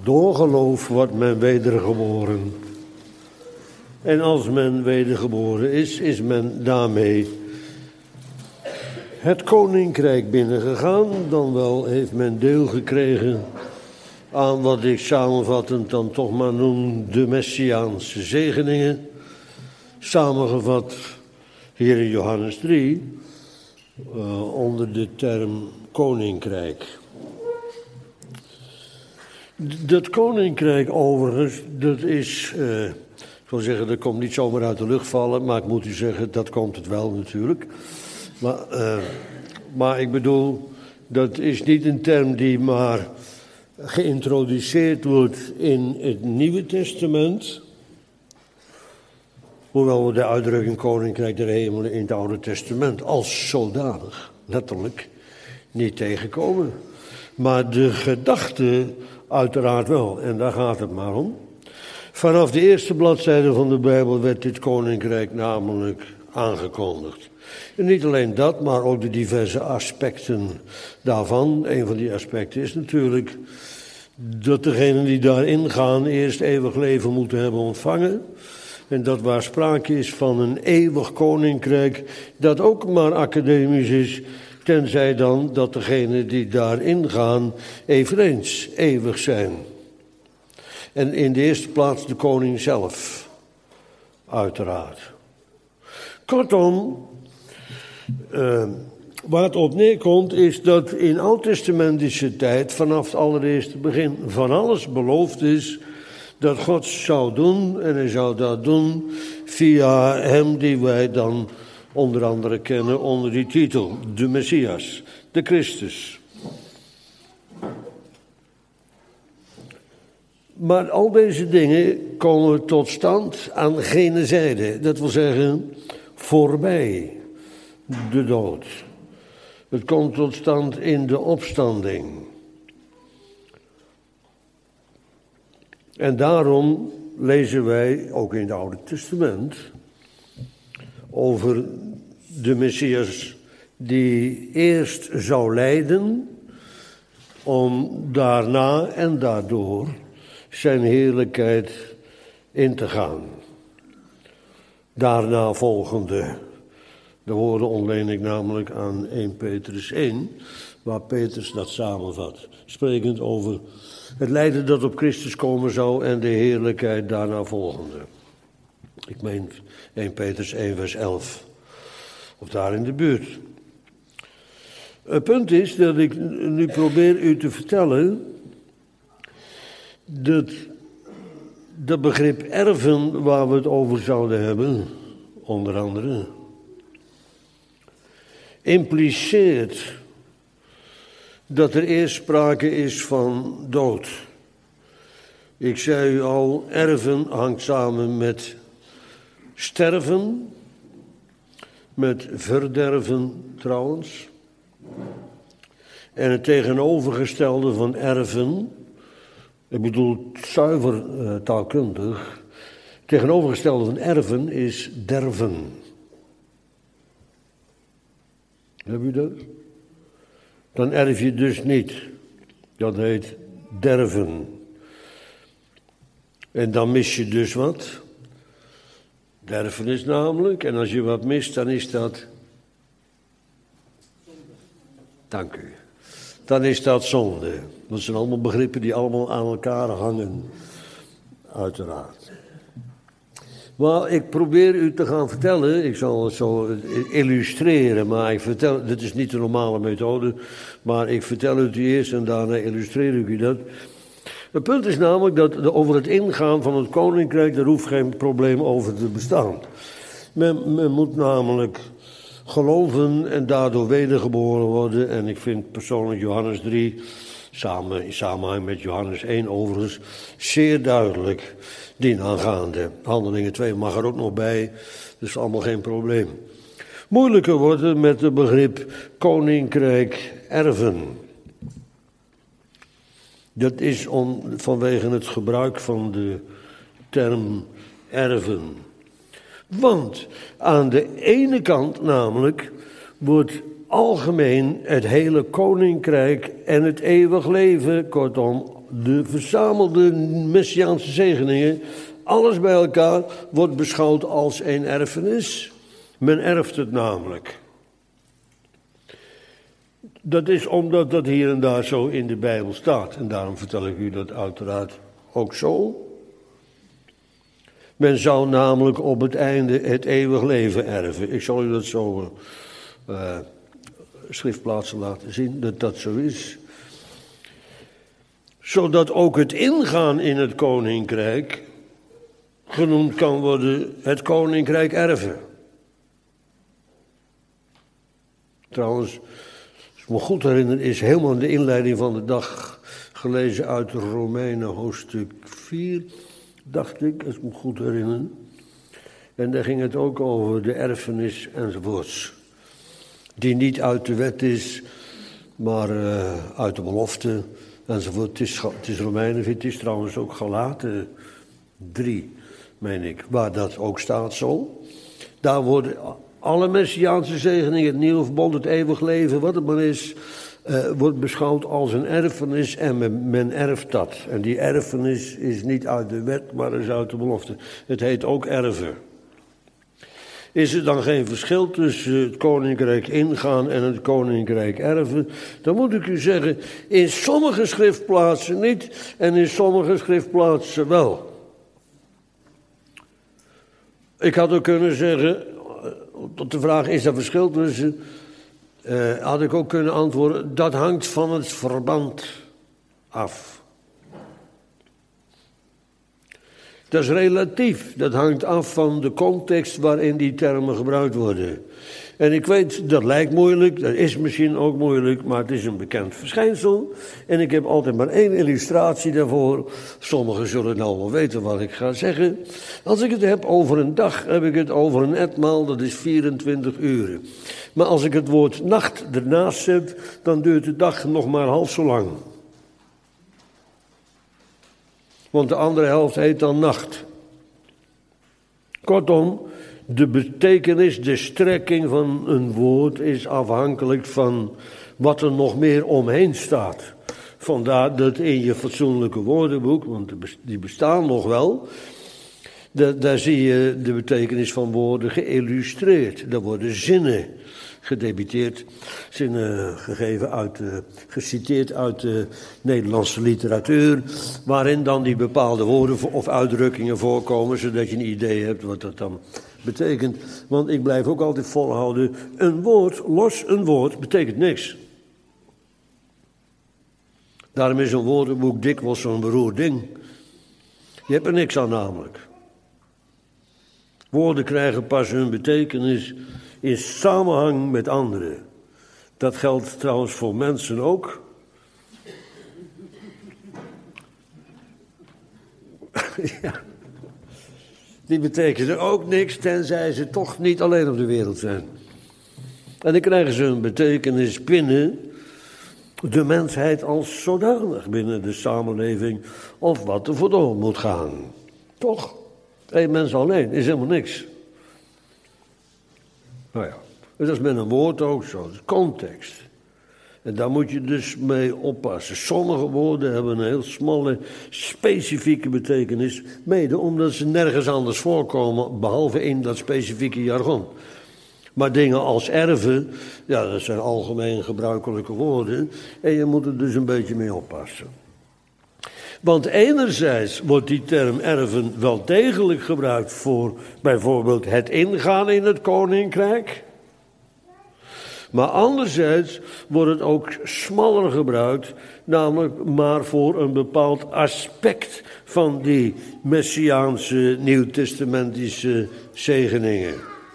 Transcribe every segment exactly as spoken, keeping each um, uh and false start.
door geloof wordt men wedergeboren. En als men wedergeboren is, is men daarmee het koninkrijk binnengegaan. Dan wel heeft men deel gekregen aan wat ik samenvattend dan toch maar noem de Messiaanse zegeningen. Samengevat hier in Johannes drie uh, onder de term koninkrijk. Dat koninkrijk overigens, dat is, uh, ik wil zeggen, dat komt niet zomaar uit de lucht vallen, maar ik moet u zeggen, dat komt het wel natuurlijk. Maar, uh, maar ik bedoel, dat is niet een term die maar geïntroduceerd wordt in het Nieuwe Testament. Hoewel we de uitdrukking Koninkrijk der Hemelen in het Oude Testament als zodanig, letterlijk, niet tegenkomen. Maar de gedachte uiteraard wel, en daar gaat het maar om. Vanaf de eerste bladzijde van de Bijbel werd dit Koninkrijk namelijk aangekondigd. En niet alleen dat, maar ook de diverse aspecten daarvan. Een van die aspecten is natuurlijk dat degenen die daarin gaan eerst eeuwig leven moeten hebben ontvangen. En dat waar sprake is van een eeuwig koninkrijk, dat ook maar academisch is, tenzij dan dat degenen die daarin gaan eveneens eeuwig zijn. En in de eerste plaats de koning zelf, uiteraard. Kortom, uh, waar het op neerkomt is dat in oud-testamentische tijd, vanaf het allereerste begin, van alles beloofd is dat God zou doen, en hij zou dat doen via hem die wij dan onder andere kennen onder die titel, de Messias, de Christus. Maar al deze dingen komen tot stand aan gene zijde, dat wil zeggen voorbij de dood. Het komt tot stand in de opstanding. En daarom lezen wij, ook in het Oude Testament, over de Messias die eerst zou lijden, om daarna en daardoor zijn heerlijkheid in te gaan. Daarna volgende, de woorden ontleen ik namelijk aan eerste Petrus één, waar Petrus dat samenvat, sprekend over het lijden dat op Christus komen zou en de heerlijkheid daarna volgende. Ik meen eerste Petrus één vers elf, of daar in de buurt. Het punt is dat ik nu probeer u te vertellen dat dat begrip erven waar we het over zouden hebben, onder andere, impliceert dat er eerst sprake is van dood. Ik zei u al, erven hangt samen met sterven, met verderven trouwens. En het tegenovergestelde van erven, ik bedoel zuiver uh, taalkundig, het tegenovergestelde van erven is derven. Heb u dat? Dan erf je dus niet. Dat heet derven. En dan mis je dus wat. Derven is namelijk, en als je wat mist, dan is dat... Dank u. Dan is dat zonde. Dat zijn allemaal begrippen die allemaal aan elkaar hangen. Uiteraard. Maar ik probeer u te gaan vertellen, ik zal het zo illustreren, maar ik vertel, dit is niet de normale methode, maar ik vertel het u eerst en daarna illustreer ik u dat. Het punt is namelijk dat over het ingaan van het koninkrijk, daar hoeft geen probleem over te bestaan. Men, men moet namelijk geloven en daardoor wedergeboren worden. En ik vind persoonlijk Johannes drie, samen, in samenhang met Johannes één overigens, zeer duidelijk dienaangaande. Handelingen twee mag er ook nog bij, dus allemaal geen probleem. Moeilijker wordt het met het begrip koninkrijk erven. Dat is om, vanwege het gebruik van de term erven. Want aan de ene kant namelijk wordt algemeen het hele koninkrijk en het eeuwig leven, kortom de verzamelde messiaanse zegeningen, alles bij elkaar wordt beschouwd als een erfenis. Men erft het namelijk. Dat is omdat dat hier en daar zo in de Bijbel staat. En daarom vertel ik u dat uiteraard ook zo. Men zou namelijk op het einde het eeuwig leven erven. Ik zal u dat zo uh, schriftplaatsen laten zien, dat dat zo is. Zodat ook het ingaan in het koninkrijk genoemd kan worden het koninkrijk erven. Trouwens, als ik me goed herinner, is helemaal de inleiding van de dag gelezen uit Romeinen hoofdstuk vier, dacht ik, als ik me goed herinner. En daar ging het ook over de erfenis enzovoorts. Die niet uit de wet is, maar uh, uit de belofte enzovoort. Het is, het is Romeinen, het is trouwens ook Galaten drie, meen ik, waar dat ook staat zo. Daar worden alle messiaanse zegeningen, het nieuwe verbond, het eeuwig leven, wat het maar is, uh, wordt beschouwd als een erfenis en men, men erft dat. En die erfenis is niet uit de wet, maar is uit de belofte. Het heet ook erven. Is er dan geen verschil tussen het koninkrijk ingaan en het koninkrijk erven? Dan moet ik u zeggen, in sommige schriftplaatsen niet en in sommige schriftplaatsen wel. Ik had ook kunnen zeggen, tot de vraag, is er verschil tussen? Uh, had ik ook kunnen antwoorden, dat hangt van het verband af. Dat is relatief, dat hangt af van de context waarin die termen gebruikt worden. En ik weet, dat lijkt moeilijk, dat is misschien ook moeilijk, maar het is een bekend verschijnsel. En ik heb altijd maar één illustratie daarvoor. Sommigen zullen nou wel weten wat ik ga zeggen. Als ik het heb over een dag, heb ik het over een etmaal, dat is vierentwintig uren. Maar als ik het woord nacht ernaast zet, dan duurt de dag nog maar half zo lang. Want de andere helft heet dan nacht. Kortom, de betekenis, de strekking van een woord is afhankelijk van wat er nog meer omheen staat. Vandaar dat in je fatsoenlijke woordenboek, want die bestaan nog wel, daar zie je de betekenis van woorden geïllustreerd. Daar worden zinnen gedebiteerd, zinnen gegeven uit de, geciteerd uit de Nederlandse literatuur, waarin dan die bepaalde woorden of uitdrukkingen voorkomen, zodat je een idee hebt wat dat dan betekent. Want ik blijf ook altijd volhouden, een woord, los een woord, betekent niks. Daarom is een woordenboek dikwijls zo'n beroerd ding. Je hebt er niks aan namelijk. Woorden krijgen pas hun betekenis in samenhang met anderen. Dat geldt trouwens voor mensen ook. Ja. Die betekenen ook niks, tenzij ze toch niet alleen op de wereld zijn. En dan krijgen ze een betekenis binnen de mensheid als zodanig, binnen de samenleving, of wat er voor door moet gaan. Toch? Eén mens alleen is helemaal niks. Nou ja, dat is met een woord ook zo, dat is context. En daar moet je dus mee oppassen. Sommige woorden hebben een heel smalle, specifieke betekenis, mede omdat ze nergens anders voorkomen, behalve in dat specifieke jargon. Maar dingen als erven, ja, dat zijn algemeen gebruikelijke woorden, en je moet er dus een beetje mee oppassen. Want enerzijds wordt die term erven wel degelijk gebruikt voor bijvoorbeeld het ingaan in het koninkrijk. Maar anderzijds wordt het ook smaller gebruikt, namelijk maar voor een bepaald aspect van die messiaanse nieuwtestamentische zegeningen.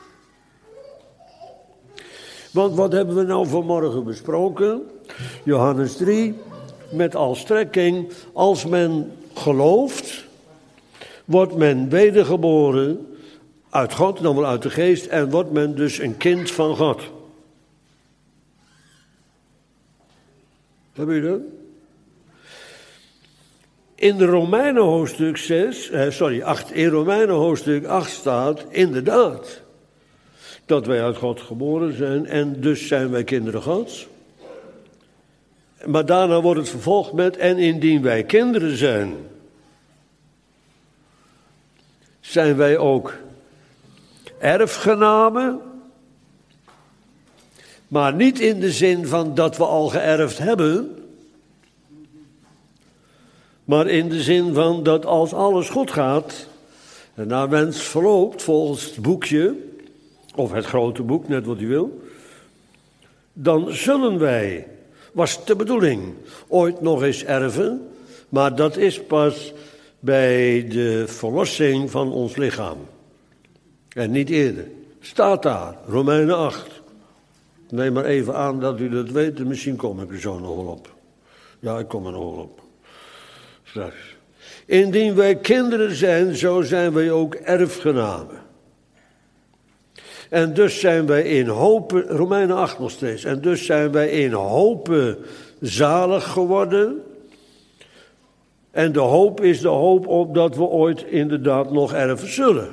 Want wat hebben we nou vanmorgen besproken? Johannes drie, met als strekking, als men gelooft, wordt men wedergeboren uit God, dan wel uit de geest, en wordt men dus een kind van God. Hebben jullie dat? In de Romeinen hoofdstuk zes, eh, sorry, acht, in Romeinen hoofdstuk acht staat inderdaad dat wij uit God geboren zijn en dus zijn wij kinderen Gods. Maar daarna wordt het vervolgd met: en indien wij kinderen zijn, zijn wij ook erfgenamen. Maar niet in de zin van dat we al geërfd hebben, maar in de zin van dat als alles goed gaat en naar wens verloopt volgens het boekje, of het grote boek, net wat u wil, dan zullen wij, was de bedoeling, ooit nog eens erven, maar dat is pas bij de verlossing van ons lichaam. En niet eerder. Staat daar, Romeinen acht. Neem maar even aan dat u dat weet, en misschien kom ik er zo nog wel op. Ja, ik kom er nog wel op. Straks. Indien wij kinderen zijn, zo zijn wij ook erfgenamen. En dus zijn wij in hopen, Romeinen acht nog steeds, en dus zijn wij in hopen zalig geworden. En de hoop is de hoop op dat we ooit inderdaad nog erven zullen.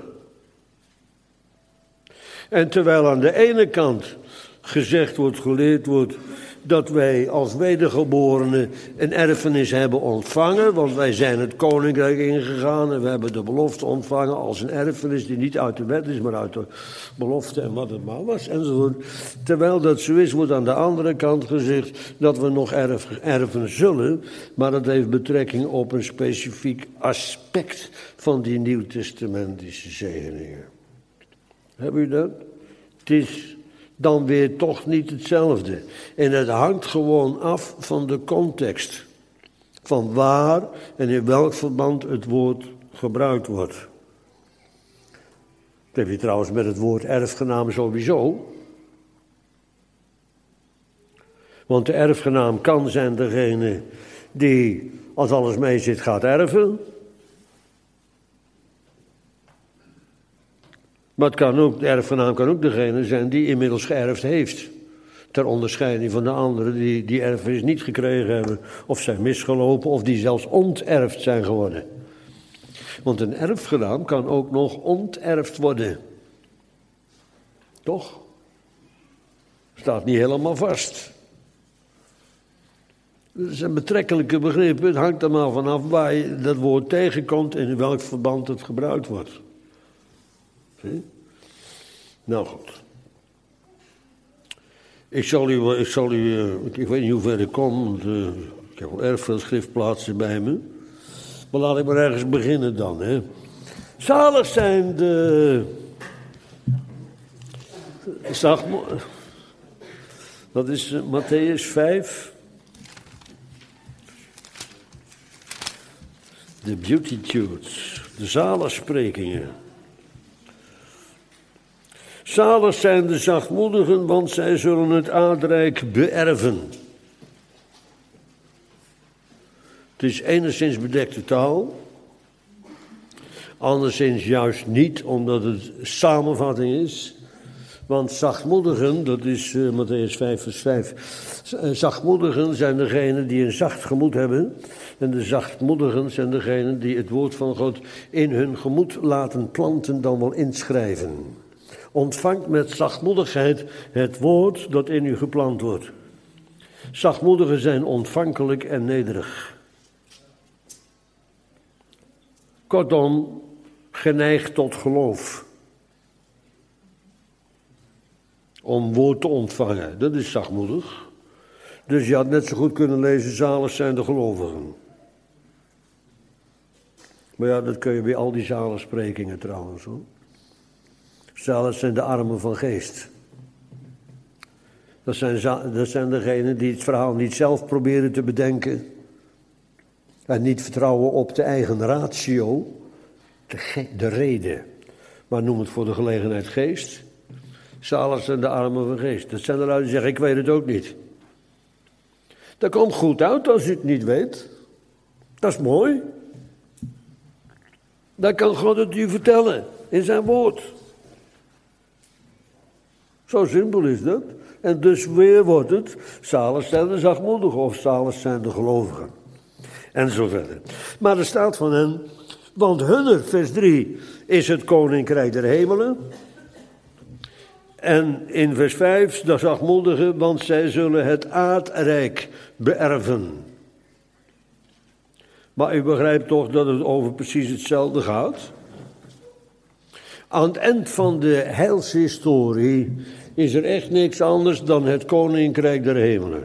En terwijl aan de ene kant gezegd wordt, geleerd wordt, dat wij als wedergeborenen een erfenis hebben ontvangen, want wij zijn het koninkrijk ingegaan en we hebben de belofte ontvangen als een erfenis die niet uit de wet is, maar uit de belofte en wat het maar was, enzovoort. Terwijl dat zo is, wordt aan de andere kant gezegd dat we nog erf, erven zullen, maar dat heeft betrekking op een specifiek aspect van die nieuwtestamentische zegeningen. Hebben u dat? Het is dan weer toch niet hetzelfde. En het hangt gewoon af van de context. Van waar en in welk verband het woord gebruikt wordt. Dat heb je trouwens met het woord erfgenaam sowieso. Want de erfgenaam kan zijn degene die, als alles mee zit, gaat erven. Maar het kan ook, de erfgenaam kan ook degene zijn die inmiddels geërfd heeft. Ter onderscheiding van de anderen die die erfenis niet gekregen hebben. Of zijn misgelopen of die zelfs onterfd zijn geworden. Want een erfgenaam kan ook nog onterfd worden. Toch? Staat niet helemaal vast. Dat is een betrekkelijke begrip. Het hangt er maar vanaf waar je dat woord tegenkomt en in welk verband het gebruikt wordt. Zie? Nou goed. Ik zal u, ik zal u, ik weet niet hoe ver ik kom, want uh, ik heb wel erg veel schriftplaatsen bij me. Maar laat ik maar ergens beginnen dan. Hè. Zalig zijn de... Zag, dat is uh, Mattheüs vijf. De Beatitudes, de zaligsprekingen. Zalig zijn de zachtmoedigen, want zij zullen het aardrijk beërven. Het is enigszins bedekte taal. Anderszins juist niet, omdat het samenvatting is. Want zachtmoedigen, dat is uh, Mattheüs vijf vers vijf. Zachtmoedigen zijn degenen die een zacht gemoed hebben. En de zachtmoedigen zijn degenen die het woord van God in hun gemoed laten planten, dan wel inschrijven. Ontvangt met zachtmoedigheid het woord dat in u geplant wordt. Zachtmoedigen zijn ontvankelijk en nederig. Kortom, geneigd tot geloof. Om woord te ontvangen, dat is zachtmoedig. Dus je had net zo goed kunnen lezen, zalig zijn de gelovigen. Maar ja, dat kun je bij al die zaligsprekingen trouwens hoor. Zalig zijn de armen van geest. Dat zijn, dat zijn degenen die het verhaal niet zelf proberen te bedenken. En niet vertrouwen op de eigen ratio, de, ge- de reden. Maar noem het voor de gelegenheid geest. Zalig zijn de armen van geest. Dat zijn eruit die zeggen, ik weet het ook niet. Dat komt goed uit als u het niet weet. Dat is mooi. Dat kan God het u vertellen in zijn woord. Zo simpel is dat. En dus weer wordt het, zalig zijn de zachtmoedigen of zalig zijn de gelovigen. En zo verder. Maar er staat van hen, want hunner, vers drie, is het koninkrijk der hemelen. En in vers vijf, dat zachtmoedige, want zij zullen het aardrijk beërven. Maar u begrijpt toch dat het over precies hetzelfde gaat? Aan het eind van de heilshistorie is er echt niks anders dan het koninkrijk der hemelen.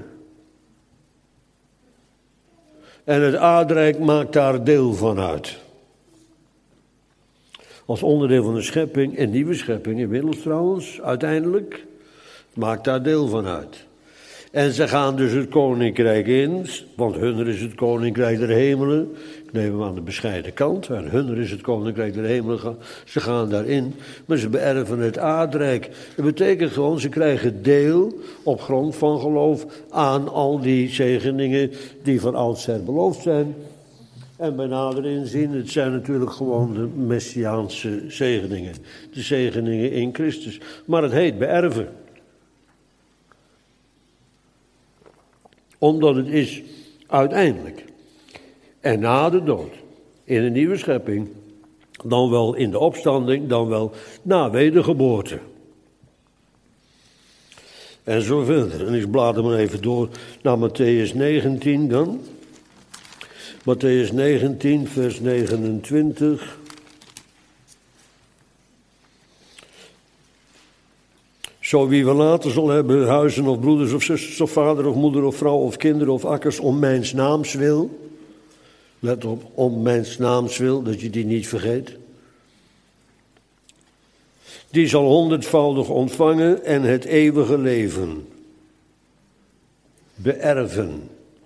En het aardrijk maakt daar deel van uit. Als onderdeel van de schepping, een nieuwe schepping inmiddels trouwens, uiteindelijk, maakt daar deel van uit. En ze gaan dus het koninkrijk in, want hunner is het koninkrijk der hemelen. Ik neem hem aan de bescheiden kant, en hunner is het koninkrijk der hemelen. Ze gaan daarin, maar ze beërven het aardrijk. Dat betekent gewoon, ze krijgen deel op grond van geloof aan al die zegeningen die van oudsher beloofd zijn. En bij nader inzien, het zijn natuurlijk gewoon de messiaanse zegeningen. De zegeningen in Christus. Maar het heet beërven. Omdat het is uiteindelijk. En na de dood. In een nieuwe schepping. Dan wel in de opstanding. Dan wel na wedergeboorte. En zo verder. En ik blader maar even door naar Mattheüs negentien dan. Mattheüs negentien, vers negenentwintig. Zo wie wel later zal hebben huizen of broeders of zusters of vader of moeder of vrouw of kinderen of akkers om mijns naams wil. Let op, om mijns naams wil, dat je die niet vergeet. Die zal honderdvoudig ontvangen en het eeuwige leven beërven.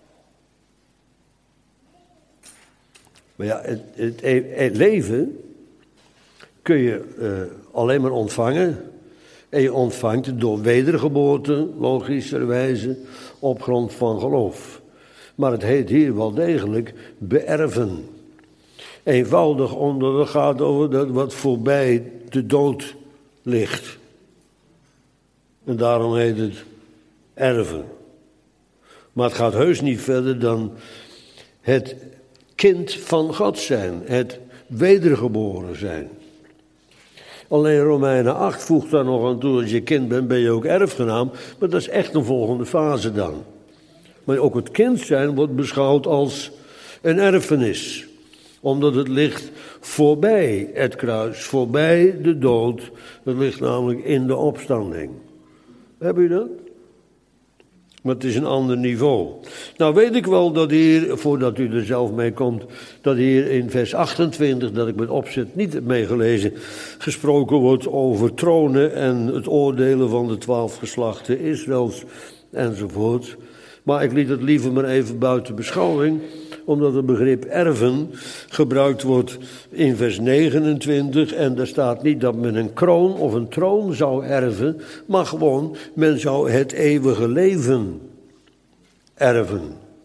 Maar ja, het, het, het leven kun je uh, alleen maar ontvangen. En je ontvangt het door wedergeboorte, logischerwijze, op grond van geloof. Maar het heet hier wel degelijk beërven. Eenvoudig omdat het gaat over dat wat voorbij de dood ligt. En daarom heet het erven. Maar het gaat heus niet verder dan het kind van God zijn, het wedergeboren zijn. Alleen Romeinen acht voegt daar nog aan toe, als je kind bent ben je ook erfgenaam, maar dat is echt een volgende fase dan. Maar ook het kind zijn wordt beschouwd als een erfenis, omdat het ligt voorbij het kruis, voorbij de dood, het ligt namelijk in de opstanding. Heb je dat? Maar het is een ander niveau. Nou weet ik wel dat hier, voordat u er zelf mee komt, dat hier in vers achtentwintig, dat ik met opzet niet heb meegelezen, gesproken wordt over tronen en het oordelen van de twaalf geslachten Israëls enzovoort. Maar ik liet het liever maar even buiten beschouwing, omdat het begrip erven gebruikt wordt in vers negenentwintig. En daar staat niet dat men een kroon of een troon zou erven, maar gewoon men zou het eeuwige leven erven.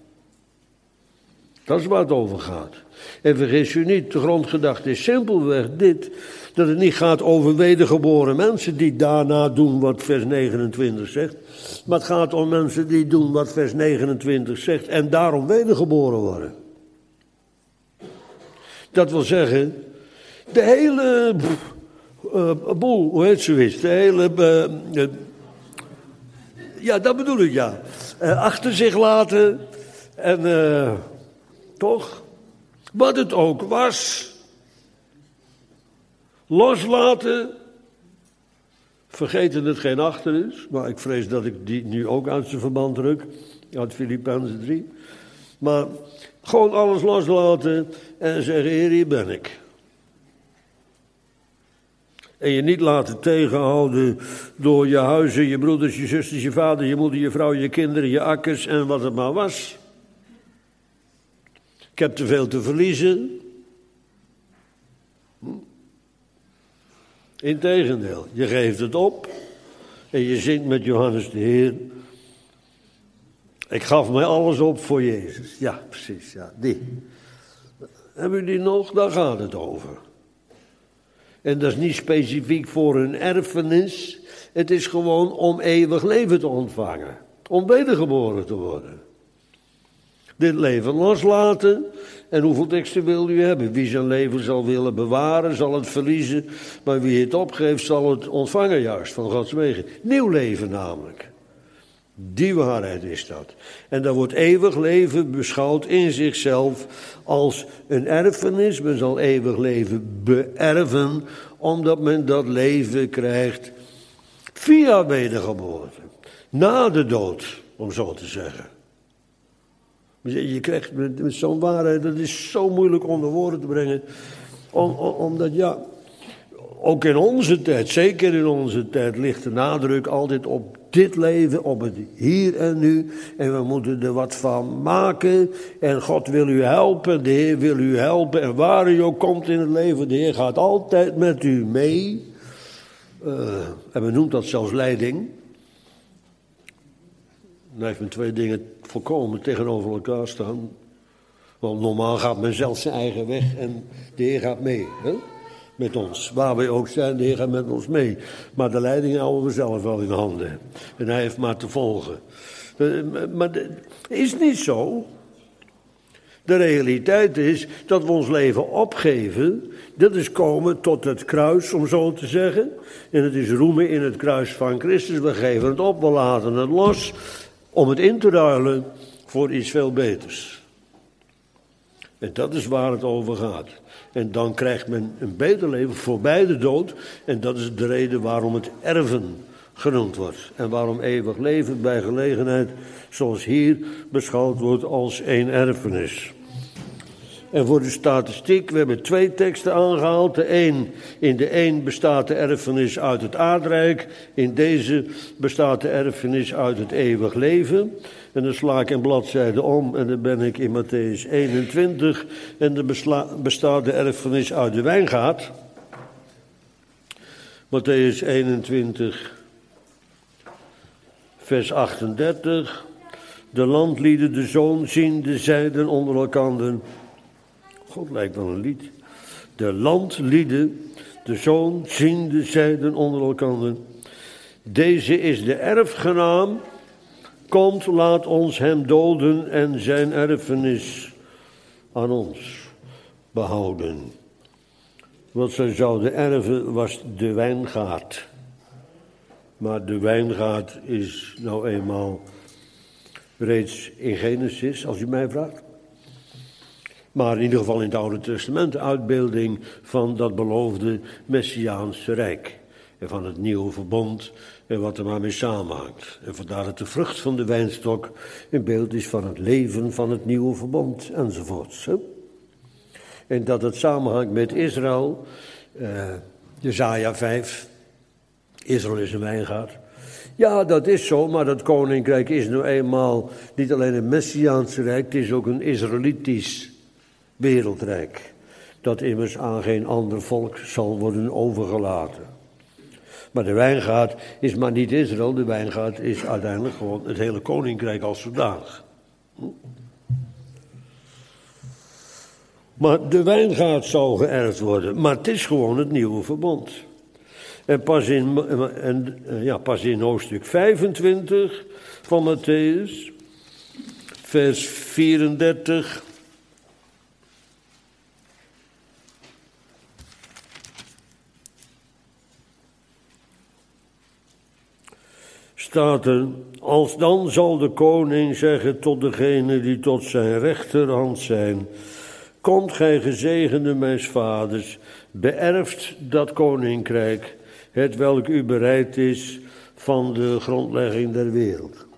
Dat is waar het over gaat. En vergis u niet, de grondgedachte is simpelweg dit, dat het niet gaat over wedergeboren mensen die daarna doen wat vers negenentwintig zegt. Maar het gaat om mensen die doen wat vers negenentwintig zegt en daarom wedergeboren worden. Dat wil zeggen, de hele uh, boel, hoe heet zoiets, de hele, uh, uh, ja dat bedoel ik ja, uh, achter zich laten en uh, toch, wat het ook was, loslaten, vergeten het geen achter is, maar ik vrees dat ik die nu ook uit zijn verband druk, uit Filippenzen drie. Maar gewoon alles loslaten en zeggen, Heer, hier ben ik. En je niet laten tegenhouden door je huizen, je broeders, je zusters, je vader, je moeder, je vrouw, je kinderen, je akkers en wat het maar was. Ik heb te veel te verliezen. Hm? Integendeel, je geeft het op en je zingt met Johannes de Heer. Ik gaf mij alles op voor Jezus. Ja, precies, ja, die. Hebben jullie nog? Daar gaat het over. En dat is niet specifiek voor een erfenis. Het is gewoon om eeuwig leven te ontvangen. Om wedergeboren te worden. Dit leven loslaten. En hoeveel teksten wil u hebben? Wie zijn leven zal willen bewaren, zal het verliezen. Maar wie het opgeeft, zal het ontvangen juist van Gods wegen. Nieuw leven namelijk. Die waarheid is dat. En dan wordt eeuwig leven beschouwd in zichzelf als een erfenis. Men zal eeuwig leven beërven, omdat men dat leven krijgt via wedergeboorte. Na de dood, om zo te zeggen. Je krijgt met, met zo'n waarheid, dat is zo moeilijk onder woorden te brengen. Om, om, omdat ja, ook in onze tijd, zeker in onze tijd, ligt de nadruk altijd op dit leven, op het hier en nu. En we moeten er wat van maken. En God wil u helpen, de Heer wil u helpen. En waar u ook komt in het leven, de Heer gaat altijd met u mee. Uh, en we noemen dat zelfs leiding. Dan heeft men twee dingen volkomen tegenover elkaar staan. Want normaal gaat men zelf zijn eigen weg en de Heer gaat mee. Hè? Met ons. Waar we ook zijn, de Heer gaat met ons mee. Maar de leiding houden we zelf wel in handen. En hij heeft maar te volgen. Maar het is niet zo. De realiteit is dat we ons leven opgeven. Dat is komen tot het kruis, om zo te zeggen. En het is roemen in het kruis van Christus. We geven het op, we laten het los. Om het in te ruilen voor iets veel beters. En dat is waar het over gaat. En dan krijgt men een beter leven voorbij de dood. En dat is de reden waarom het erven genoemd wordt. En waarom eeuwig leven bij gelegenheid, zoals hier beschouwd wordt als één erfenis. En voor de statistiek, we hebben twee teksten aangehaald. De een, in de een bestaat de erfenis uit het aardrijk. In deze bestaat de erfenis uit het eeuwig leven. En dan sla ik een bladzijde om en dan ben ik in Mattheüs eenentwintig. En dan besla, bestaat de erfenis uit de wijngaard. Mattheüs eenentwintig, vers achtendertig. De landlieden, de zoon, ziende, zeiden onder elkander. God, lijkt wel een lied. De landlieden, de zoon, ziende, zeiden onder elkander. Deze is de erfgenaam. Komt, laat ons hem doden en zijn erfenis aan ons behouden. Wat zij zouden erven was de wijngaard. Maar de wijngaard is nou eenmaal reeds in Genesis, als u mij vraagt. Maar in ieder geval in het Oude Testament de uitbeelding van dat beloofde Messiaanse Rijk. En van het nieuwe verbond en wat er maar mee samenhangt. En vandaar dat de vrucht van de wijnstok een beeld is van het leven van het nieuwe verbond enzovoorts. Hè? En dat het samenhangt met Israël, uh, Jesaja vijf, Israël is een wijngaard. Ja, dat is zo, maar dat koninkrijk is nu eenmaal niet alleen een Messiaanse Rijk, het is ook een Israëlitisch wereldrijk. Dat immers aan geen ander volk zal worden overgelaten. Maar de wijngaard is maar niet Israël, de wijngaard is uiteindelijk gewoon het hele koninkrijk als zodanig. Maar de wijngaard zal geërfd worden, maar het is gewoon het nieuwe verbond. En pas in, en, ja, pas in hoofdstuk vijfentwintig van Mattheüs, vers vierendertig... staat er, als dan zal de koning zeggen tot degene die tot zijn rechterhand zijn, komt gij gezegende mijns vaders, beërft dat koninkrijk, het welk u bereid is van de grondlegging der wereld.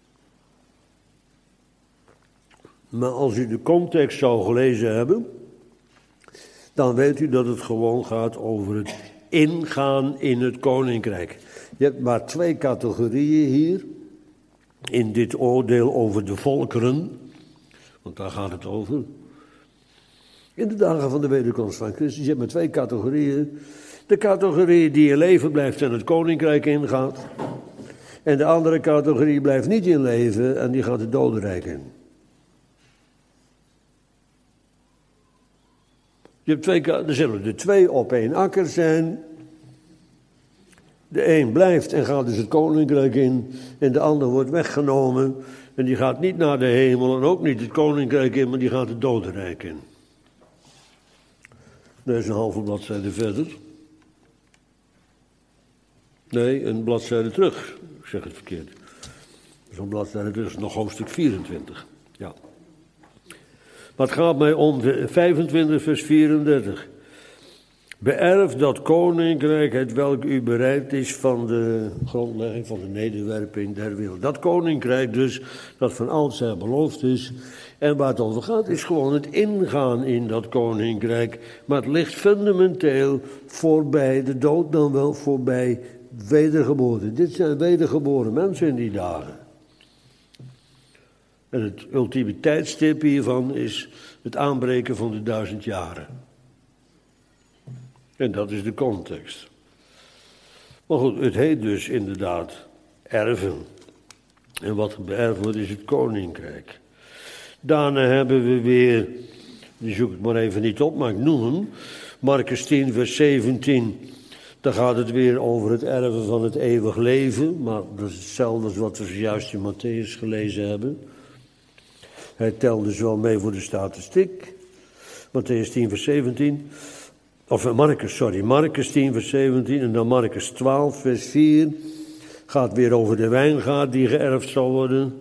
Maar als u de context zou gelezen hebben, dan weet u dat het gewoon gaat over het ingaan in het koninkrijk. Je hebt maar twee categorieën hier, in dit oordeel over de volkeren, want daar gaat het over. In de dagen van de wederkomst van Christus, je hebt maar twee categorieën. De categorie die in leven blijft en het koninkrijk ingaat. En de andere categorie blijft niet in leven en die gaat het dodenrijk in. Je hebt twee, er zullen er twee op één akker zijn. De een blijft en gaat dus het koninkrijk in en de ander wordt weggenomen En die gaat niet naar de hemel en ook niet het koninkrijk in, maar die gaat het dodenrijk in. Dat is een halve bladzijde verder. Nee, een bladzijde terug. Ik zeg het verkeerd. Zo'n bladzijde terug is nog hoofdstuk vierentwintig. Ja. Maar het gaat mij om de vijfentwintig vers vierendertig. Beërf dat koninkrijk het welk u bereid is van de grondlegging, van de nederwerping der wereld. Dat koninkrijk dus, dat van oudsher beloofd is. En waar het over gaat, is gewoon het ingaan in dat koninkrijk. Maar het ligt fundamenteel voorbij de dood, dan wel voorbij wedergeboorte. Dit zijn wedergeboren mensen in die dagen. En het ultieme tijdstip hiervan is het aanbreken van de duizend jaren. En dat is de context. Maar goed, het heet dus inderdaad erven. En wat beërven wordt is het koninkrijk. Daarna hebben we weer, die zoek ik maar even niet op, maar ik noem hem. Marcus tien vers zeventien. Daar gaat het weer over het erven van het eeuwig leven. Maar dat is hetzelfde als wat we zojuist in Matthäus gelezen hebben. Hij telt dus wel mee voor de statistiek. Matthäus tien vers zeventien. Of Marcus, sorry, Marcus tien vers zeventien en dan Marcus twaalf vers vier. Gaat weer over de wijngaard die geërfd zal worden.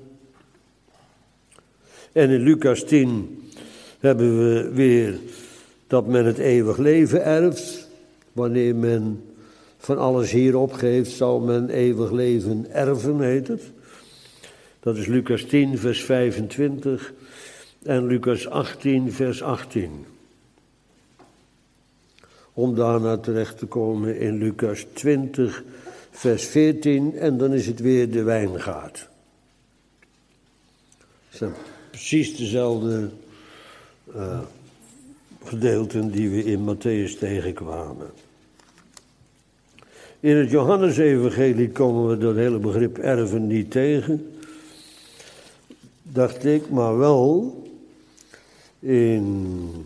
En in Lucas tien hebben we weer dat men het eeuwig leven erft. Wanneer men van alles hier opgeeft, zal men eeuwig leven erven, heet het. Dat is Lucas tien vers vijfentwintig en Lucas achttien vers achttien. Om daarna terecht te komen in Lucas twintig vers veertien en dan is het weer de wijngaard. Het zijn precies dezelfde uh, gedeelten die we in Matthäus tegenkwamen. In het Johannesevangelie komen we dat hele begrip erven niet tegen. Dacht ik, maar wel in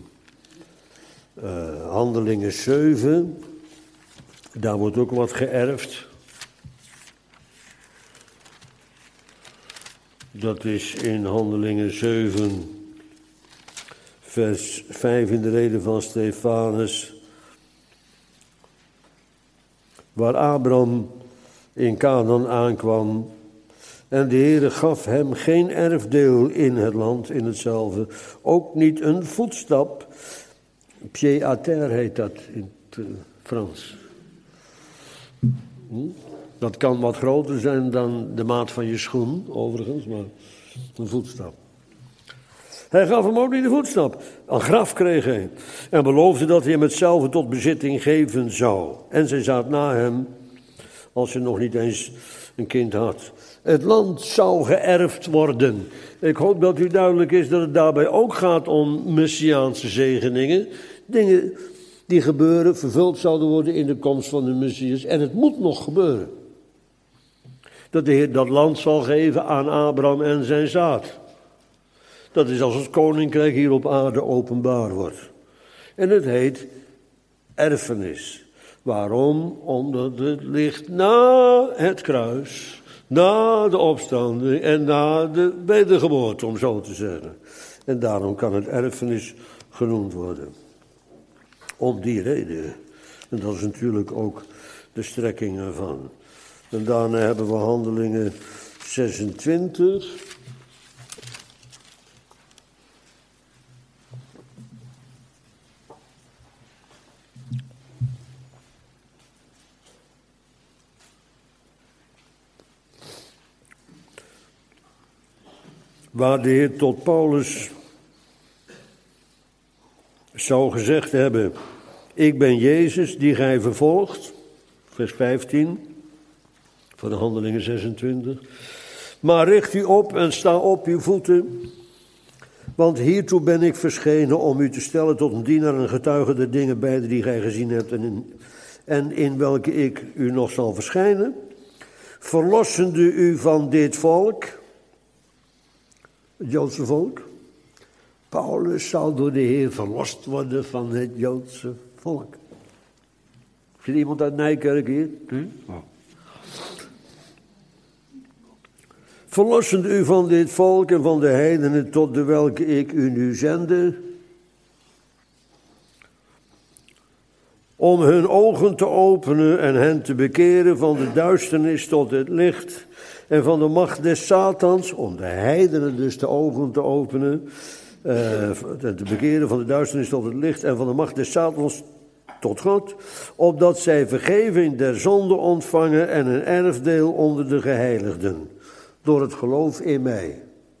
uh, Handelingen zeven. Daar wordt ook wat geërfd. Dat is in Handelingen zeven, vers vijf in de reden van Stefanus. Waar Abraham in Canaan aankwam. En de Heere gaf hem geen erfdeel in het land, in hetzelfde. Ook niet een voetstap. Pied à terre heet dat in het Frans. Hm? Dat kan wat groter zijn dan de maat van je schoen, overigens, maar een voetstap. Hij gaf hem ook niet de voetstap. Een graf kreeg hij. En beloofde dat hij hem hetzelfde tot bezitting geven zou. En zij zat na hem, als ze nog niet eens een kind had. Het land zou geërfd worden. Ik hoop dat u duidelijk is dat het daarbij ook gaat om messiaanse zegeningen. Dingen die gebeuren, vervuld zouden worden in de komst van de Messias. En het moet nog gebeuren. Dat de Heer dat land zal geven aan Abraham en zijn zaad. Dat is als het koninkrijk hier op aarde openbaar wordt. En het heet erfenis. Waarom? Omdat het ligt na het kruis, na de opstanding en na de wedergeboorte, om zo te zeggen. En daarom kan het erfenis genoemd worden. Om die reden. En dat is natuurlijk ook de strekking ervan. En daarna hebben we Handelingen zesentwintig. Waar de Heer tot Paulus zou gezegd hebben: ik ben Jezus die gij vervolgt. Vers vijftien van de Handelingen zesentwintig. Maar richt u op en sta op uw voeten. Want hiertoe ben ik verschenen om u te stellen tot een dienaar en getuige der dingen beide die gij gezien hebt en in, en in welke ik u nog zal verschijnen. Verlossende u van dit volk. Het Joodse volk. Paulus zal door de Heer verlost worden van het Joodse volk. Zit iemand uit Nijkerk hier? Hm? Oh. verlossende u van dit volk en van de heidenen tot de welke ik u nu zende, om hun ogen te openen en hen te bekeren van de duisternis tot het licht en van de macht des Satans, om de heidenen dus de ogen te openen, uh, te bekeren van de duisternis tot het licht en van de macht des Satans tot God, opdat zij vergeving der zonde ontvangen en een erfdeel onder de geheiligden, door het geloof in mij.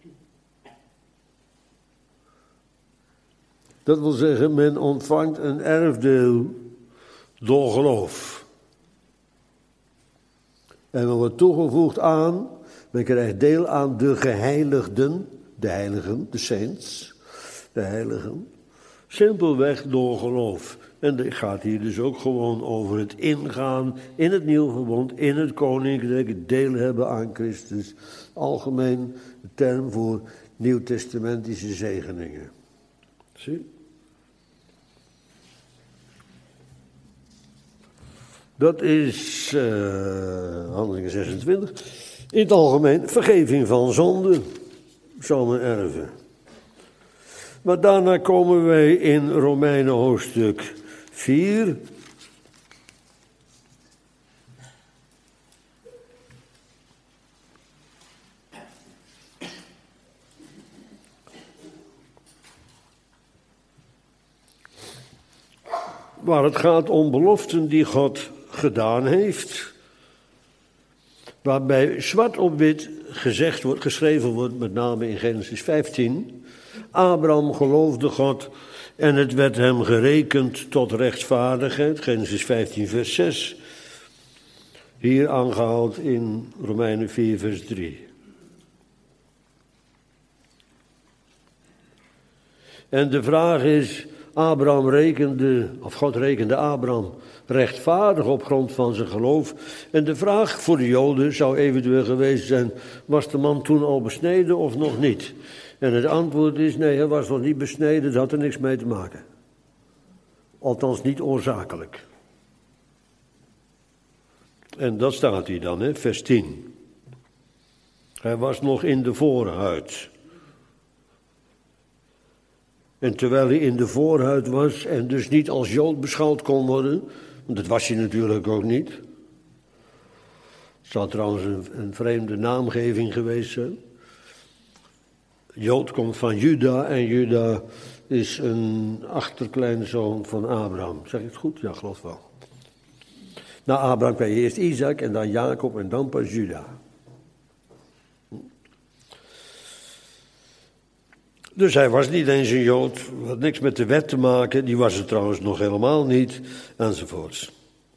Dat wil zeggen, men ontvangt een erfdeel door geloof. En men wordt toegevoegd aan, men krijgt deel aan de geheiligden, de heiligen, de saints, de heiligen, simpelweg door geloof. En het gaat hier dus ook gewoon over het ingaan in het nieuwe verbond, in het koninkrijk, het deel hebben aan Christus. Algemeen de term voor nieuwtestamentische zegeningen. Zie? Dat is uh, Handelingen zesentwintig. In het algemeen vergeving van zonde, zal men erven. Maar daarna komen wij in Romeinen hoofdstuk vier. Waar het gaat om beloften die God gedaan heeft. Waarbij zwart op wit gezegd wordt, geschreven wordt, met name in Genesis vijftien. Abraham geloofde God en het werd hem gerekend tot rechtvaardigheid. Genesis vijftien vers zes. Hier aangehaald in Romeinen vier vers drie. En de vraag is, Abraham rekende, of God rekende Abraham rechtvaardig op grond van zijn geloof. En de vraag voor de Joden zou eventueel geweest zijn, was de man toen al besneden of nog niet? En het antwoord is, nee, hij was nog niet besneden, dat had er niks mee te maken. Althans niet oorzakelijk. En dat staat hier dan, hè, vers tien. Hij was nog in de voorhuid. En terwijl hij in de voorhuid was en dus niet als Jood beschouwd kon worden, want dat was hij natuurlijk ook niet. Het zou trouwens een, een vreemde naamgeving geweest zijn. Jood komt van Juda en Juda is een achterkleinzoon van Abraham. Zeg ik het goed? Ja, geloof wel. Na Abraham kwam eerst Isaac en dan Jacob en dan pas Juda. Dus hij was niet eens een Jood, had niks met de wet te maken, die was het trouwens nog helemaal niet, enzovoorts.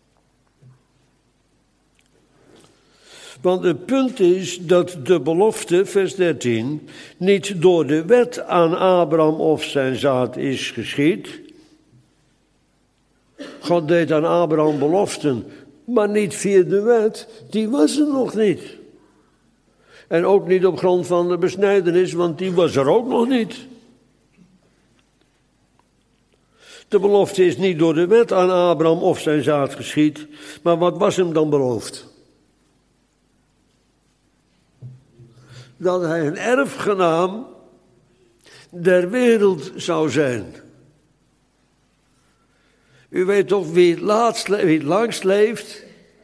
Want het punt is dat de belofte, vers dertien, niet door de wet aan Abraham of zijn zaad is geschied. God deed aan Abraham beloften, maar niet via de wet, die was er nog niet. En ook niet op grond van de besnijdenis, want die was er ook nog niet. De belofte is niet door de wet aan Abraham of zijn zaad geschied, maar wat was hem dan beloofd? Dat hij een erfgenaam der wereld zou zijn. U weet toch wie het, laatst, wie het langst leeft?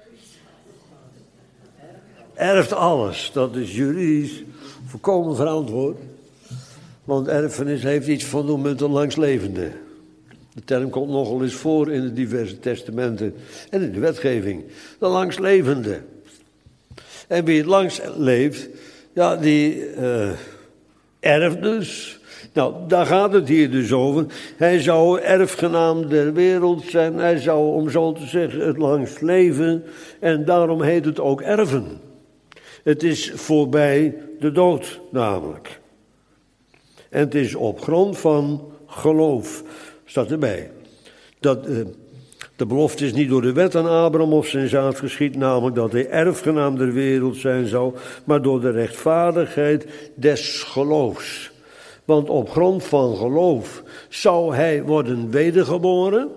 Erft alles. Dat is juridisch volkomen verantwoord. Want erfenis heeft iets van doen met een langslevende. De term komt nogal eens voor in de diverse testamenten en in de wetgeving. De langslevende. En wie het langst leeft, ja, die uh, erft dus. Nou, daar gaat het hier dus over. Hij zou erfgenaam der wereld zijn. Hij zou, om zo te zeggen, het langst leven. En daarom heet het ook erven. Het is voorbij de dood namelijk. En het is op grond van geloof. Staat erbij. Dat, uh, de belofte is niet door de wet aan Abraham of zijn zaad geschied, namelijk dat hij erfgenaam der wereld zijn zou, maar door de rechtvaardigheid des geloofs. Want op grond van geloof zou hij worden wedergeboren.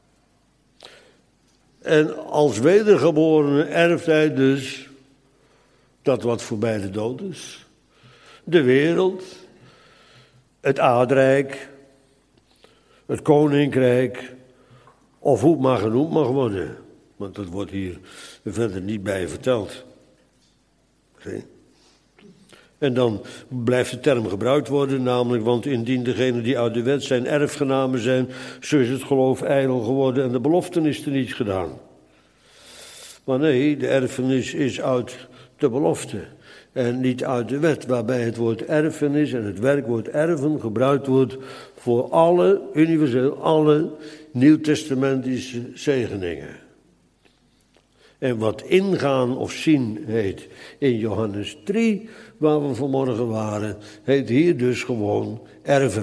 En als wedergeborene erft hij dus dat wat voorbij de dood is. De wereld, het aardrijk, het koninkrijk, of hoe het maar genoemd mag worden. Want dat wordt hier verder niet bij verteld. Zie? En dan blijft de term gebruikt worden, namelijk, want indien degenen die uit de wet zijn erfgenamen zijn, zo is het geloof ijdel geworden en de beloftenis er niet gedaan. Maar nee, de erfenis is uit de belofte en niet uit de wet, waarbij het woord erfenis en het werkwoord erven gebruikt wordt voor alle, universeel, alle nieuwtestamentische zegeningen. En wat ingaan of zien heet in Johannes drie, waar we vanmorgen waren, heet hier dus gewoon erven.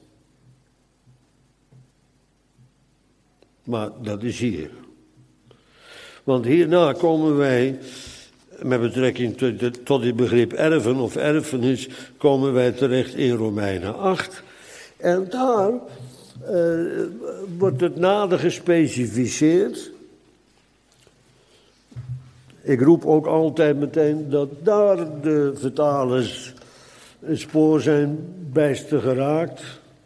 Maar dat is hier. Want hierna komen wij, met betrekking tot, tot dit begrip erven of erfenis, komen wij terecht in Romeinen acht. En daar uh, wordt het nader gespecificeerd. Ik roep ook altijd meteen dat daar de vertalers een spoor zijn bijster geraakt.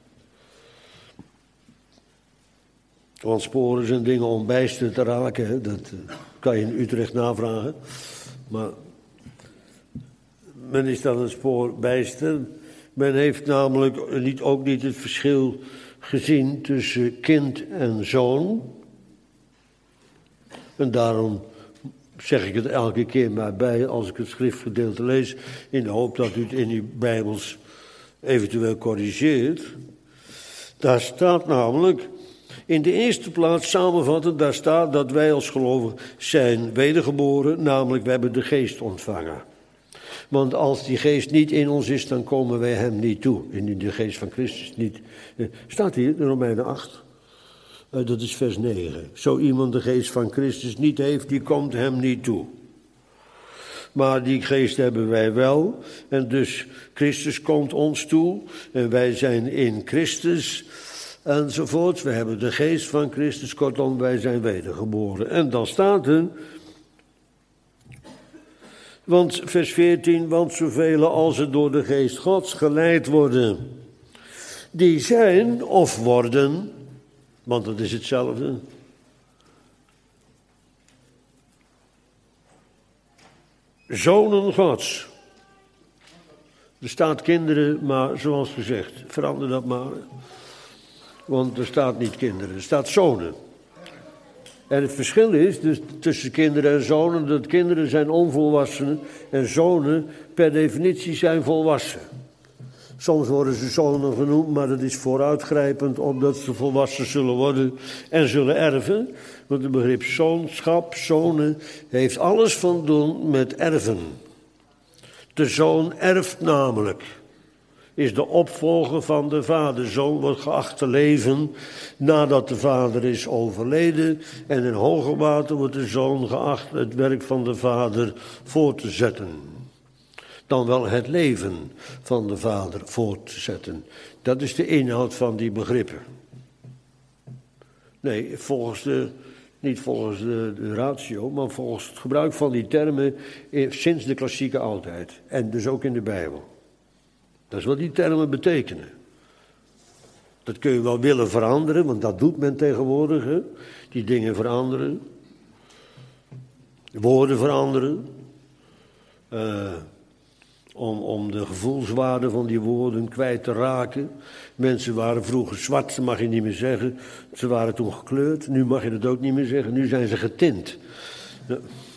Want sporen zijn dingen om bijster te raken, hè? Dat kan je in Utrecht navragen. Maar men is dan een spoor bijster. Men heeft namelijk niet, ook niet het verschil gezien tussen kind en zoon. En daarom zeg ik het elke keer maar bij als ik het schriftgedeelte lees, in de hoop dat u het in uw Bijbels eventueel corrigeert. Daar staat namelijk, in de eerste plaats samenvattend, daar staat dat wij als gelovigen zijn wedergeboren, namelijk we hebben de geest ontvangen. Want als die geest niet in ons is, dan komen wij hem niet toe. In de geest van Christus niet. Staat hier in Romeinen acht. Uh, dat is vers negen. Zo iemand de geest van Christus niet heeft, die komt hem niet toe. Maar die geest hebben wij wel. En dus Christus komt ons toe. En wij zijn in Christus. Enzovoorts. We hebben de geest van Christus. Kortom, wij zijn wedergeboren. En dan staat er. Want vers veertien. Want zoveel als er door de geest Gods geleid worden. Die zijn of worden. Want dat is hetzelfde. Zonen Gods. Er staat kinderen, maar zoals gezegd, verander dat maar. Want er staat niet kinderen, er staat zonen. En het verschil is dus tussen kinderen en zonen, dat kinderen zijn onvolwassenen en zonen per definitie zijn volwassen. Soms worden ze zonen genoemd, maar dat is vooruitgrijpend omdat ze volwassen zullen worden en zullen erven. Want het begrip zoonschap, zonen, heeft alles van doen met erven. De zoon erft namelijk, is de opvolger van de vader. Zoon wordt geacht te leven nadat de vader is overleden. En in hoger mate wordt de zoon geacht het werk van de vader voor te zetten. Dan wel het leven van de vader voort te zetten. Dat is de inhoud van die begrippen. Nee, volgens de, niet volgens de, de ratio, maar volgens het gebruik van die termen sinds de klassieke oudheid. En dus ook in de Bijbel. Dat is wat die termen betekenen. Dat kun je wel willen veranderen, want dat doet men tegenwoordig. Hè? Die dingen veranderen. Woorden veranderen. Uh, Om, om de gevoelswaarde van die woorden kwijt te raken. Mensen waren vroeger zwart, dat mag je niet meer zeggen. Ze waren toen gekleurd, nu mag je dat ook niet meer zeggen. Nu zijn ze getint. Nou,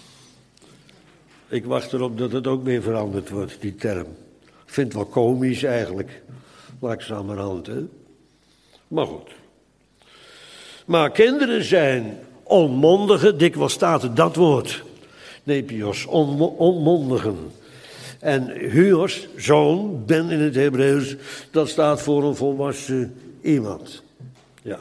ik wacht erop dat het ook weer veranderd wordt, die term. Ik vind het wel komisch eigenlijk. Langzamerhand, hè. Maar goed. Maar kinderen zijn onmondigen, dikwijls staat er dat woord. Nepios, onmo- onmondigen. En huos, zoon, ben in het Hebreeuws, dat staat voor een volwassen iemand. Ja.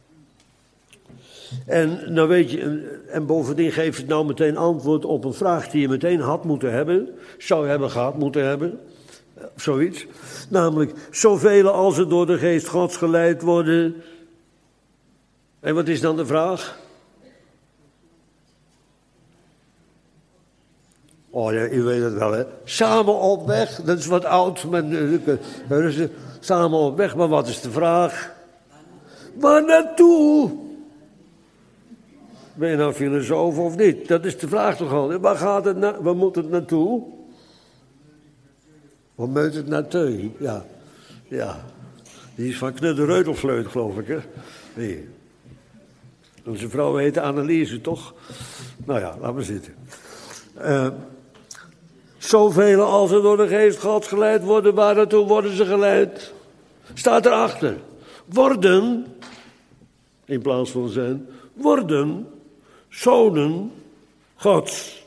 En nou weet je, en bovendien geeft het nou meteen antwoord op een vraag die je meteen had moeten hebben, zou hebben gehad moeten hebben, zoiets. Namelijk, zoveel als er door de geest Gods geleid worden. En wat is dan de vraag? Oh ja, u weet het wel, hè. Samen op weg, dat is wat oud. Maar, uh, samen op weg, maar wat is de vraag? Waar naartoe? Ben je nou filosoof of niet? Dat is de vraag toch al. Waar gaat het na- waar moet het naartoe? Waar moet het naartoe? Ja, ja. Die is van Knudde Reutelfleut, geloof ik, hè? Nee. Onze vrouw heet Anneliese, toch? Nou ja, laten we zitten. Uh, zoveel als er door de geest Gods geleid worden, waar naartoe worden ze geleid? Staat erachter. Worden, in plaats van zijn, worden zonen Gods.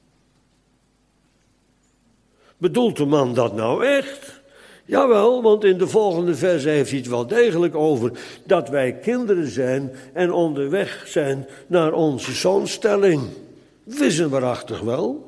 Bedoelt de man dat nou echt? Jawel, want in de volgende verse heeft hij het wel degelijk over dat wij kinderen zijn en onderweg zijn naar onze zoonstelling. Wissen waarachtig wel.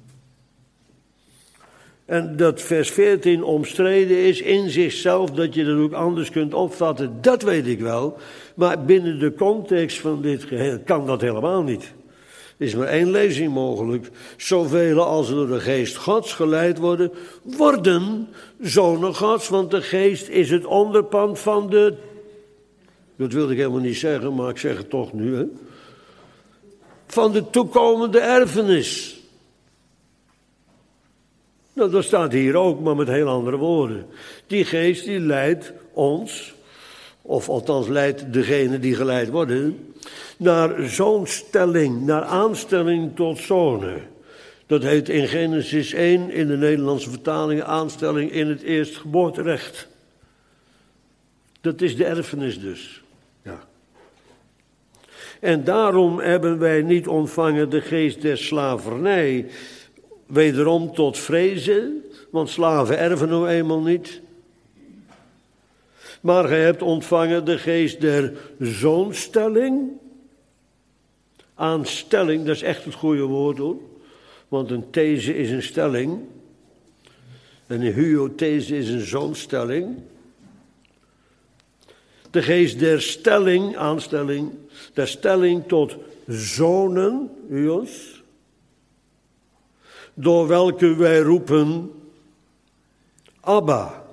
En dat vers veertien omstreden is in zichzelf, dat je dat ook anders kunt opvatten, dat weet ik wel. Maar binnen de context van dit geheel kan dat helemaal niet. Er is maar één lezing mogelijk. Zoveel als er door de geest Gods geleid worden, worden zonen Gods. Want de geest is het onderpand van de... Dat wilde ik helemaal niet zeggen, maar ik zeg het toch nu, hè. Van de toekomende erfenis. Nou, dat staat hier ook, maar met heel andere woorden. Die geest die leidt ons, of althans leidt degene die geleid worden, naar zoonstelling, naar aanstelling tot zonen. Dat heet in Genesis één, in de Nederlandse vertaling, aanstelling in het eerstgeboorterecht. Dat is de erfenis dus. Ja. En daarom hebben wij niet ontvangen de geest der slavernij, wederom tot vrezen, want slaven erven nou eenmaal niet. Maar gij hebt ontvangen de geest der zoonstelling. Aanstelling, dat is echt het goede woord hoor. Want een these is een stelling. En een huiothese is een zoonstelling. De geest der stelling, aanstelling, der stelling tot zonen, huios. Door welke wij roepen, Abba,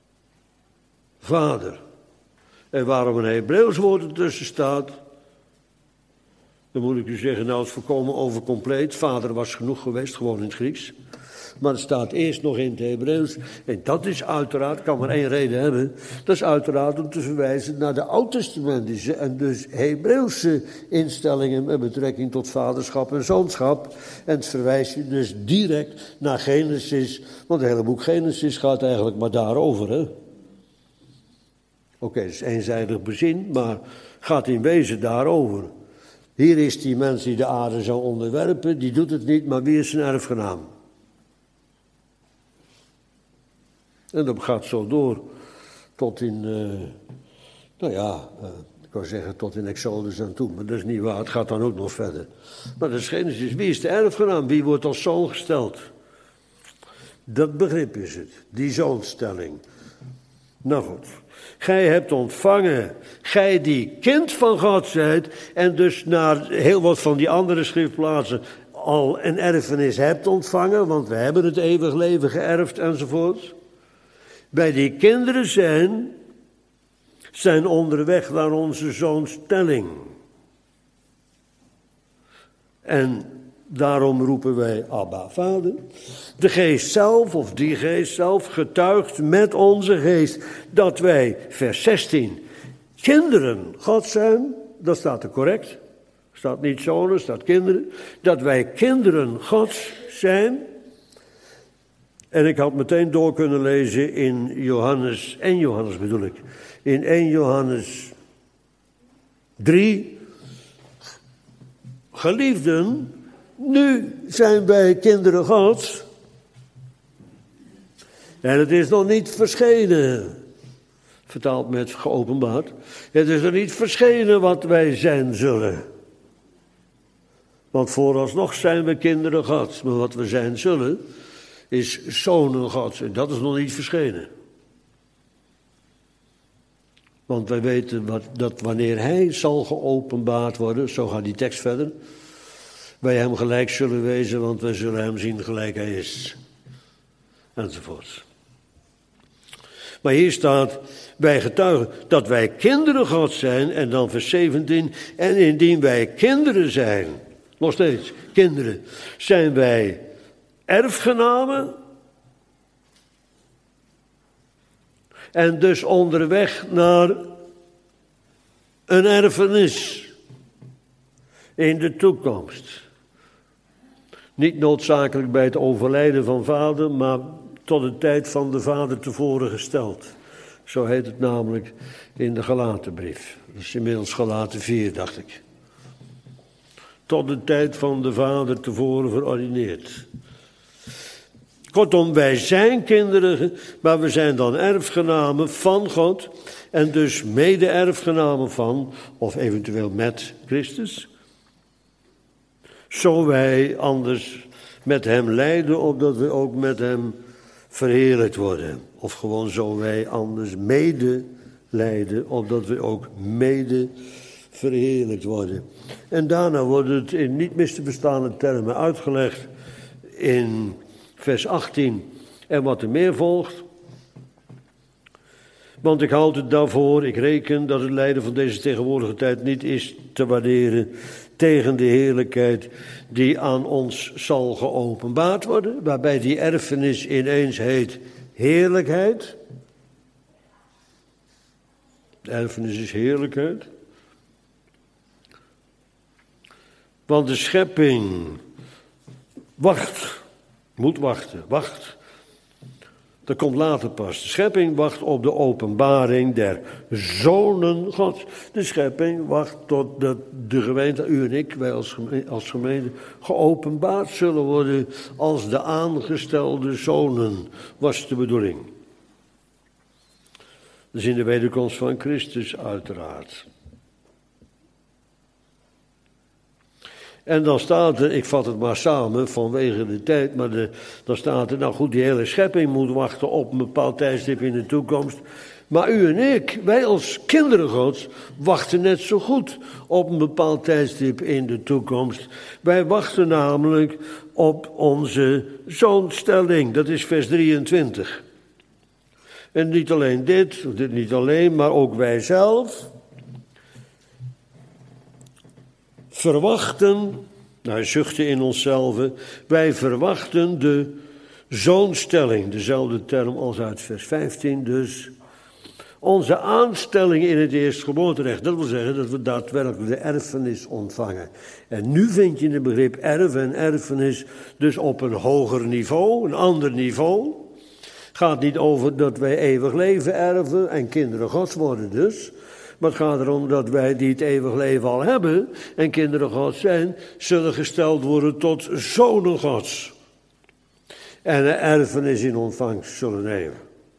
Vader. En waarom een Hebreeuws woord ertussen staat, dan moet ik u zeggen, nou het is volkomen overcompleet. Vader was genoeg geweest, gewoon in het Grieks. Maar het staat eerst nog in het Hebreeuws. En dat is uiteraard, kan maar één reden hebben. Dat is uiteraard om te verwijzen naar de oud-testamentische en dus Hebreeuwse instellingen met betrekking tot vaderschap en zoonschap. En het verwijst je dus direct naar Genesis. Want het hele boek Genesis gaat eigenlijk maar daarover, hè. Oké, okay, het is eenzijdig bezin, maar gaat in wezen daarover. Hier is die mens die de aarde zou onderwerpen, die doet het niet, maar wie is zijn erfgenaam? En dat gaat zo door tot in, uh, nou ja, uh, ik wou zeggen tot in Exodus aan toe, maar dat is niet waar, het gaat dan ook nog verder. Maar dat is Genesis, wie is de erfgenaam, wie wordt als zoon gesteld? Dat begrip is het, die zoonstelling. Nou goed, gij hebt ontvangen, gij die kind van God zijt, en dus naar heel wat van die andere schriftplaatsen al een erfenis hebt ontvangen, want we hebben het eeuwig leven geërfd enzovoort. Bij die kinderen zijn, zijn onderweg naar onze zoonstelling. En daarom roepen wij Abba, Vader. De geest zelf, of die geest zelf, getuigt met onze geest dat wij, vers zestien, kinderen God zijn. Dat staat er correct. Staat niet zonen, staat kinderen. Dat wij kinderen Gods zijn. En ik had meteen door kunnen lezen in Johannes, één Johannes bedoel ik, in één Johannes drie. Geliefden, nu zijn wij kinderen Gods. En het is nog niet verschenen, vertaald met geopenbaard. Het is nog niet verschenen wat wij zijn zullen. Want vooralsnog zijn we kinderen Gods, maar wat we zijn zullen is zonen Gods. En dat is nog niet verschenen. Want wij weten wat, dat wanneer hij zal geopenbaard worden, zo gaat die tekst verder, wij hem gelijk zullen wezen, want wij zullen hem zien gelijk hij is. Enzovoort. Maar hier staat, wij getuigen dat wij kinderen Gods zijn, en dan vers zeventien, en indien wij kinderen zijn, nog steeds kinderen, zijn wij erfgenamen, en dus onderweg naar een erfenis in de toekomst. Niet noodzakelijk bij het overlijden van vader, maar tot de tijd van de vader tevoren gesteld. Zo heet het namelijk in de Galatenbrief. Dat is inmiddels Galaten vier, dacht ik. Tot de tijd van de vader tevoren verordineerd. Kortom, wij zijn kinderen, maar we zijn dan erfgenamen van God. En dus mede-erfgenamen van, of eventueel met Christus. Zo wij anders met hem lijden, opdat we ook met hem verheerlijkt worden. Of gewoon zo wij anders mede lijden, opdat we ook mede verheerlijkt worden. En daarna wordt het in niet mis te verstaande termen uitgelegd in vers achttien en wat er meer volgt. Want ik houd het daarvoor, ik reken dat het lijden van deze tegenwoordige tijd niet is te waarderen tegen de heerlijkheid die aan ons zal geopenbaard worden, waarbij die erfenis ineens heet heerlijkheid. De erfenis is heerlijkheid. Want de schepping wacht, moet wachten, wacht. Dat komt later pas. De schepping wacht op de openbaring der zonen Gods. De schepping wacht tot dat de gemeente, u en ik, wij als gemeente, als gemeente, geopenbaard zullen worden als de aangestelde zonen, was de bedoeling. Dus in de wederkomst van Christus uiteraard. En dan staat er, ik vat het maar samen vanwege de tijd, maar de, dan staat er, nou goed, die hele schepping moet wachten op een bepaald tijdstip in de toekomst. Maar u en ik, wij als kinderen Gods, wachten net zo goed op een bepaald tijdstip in de toekomst. Wij wachten namelijk op onze zoonstelling, dat is vers drieëntwintig. En niet alleen dit, dit niet alleen, maar ook wij zelf verwachten, nou zuchten in onszelf, wij verwachten de zoonstelling, dezelfde term als uit vers vijftien, dus onze aanstelling in het eerstgeboorterecht. Dat wil zeggen dat we daadwerkelijk de erfenis ontvangen. En nu vind je het begrip erf en erfenis dus op een hoger niveau, een ander niveau. Gaat niet over dat wij eeuwig leven erven en kinderen Gods worden dus. Maar het gaat erom dat wij die het eeuwig leven al hebben en kinderen Gods zijn, zullen gesteld worden tot zonen Gods. En een erfenis in ontvangst zullen nemen.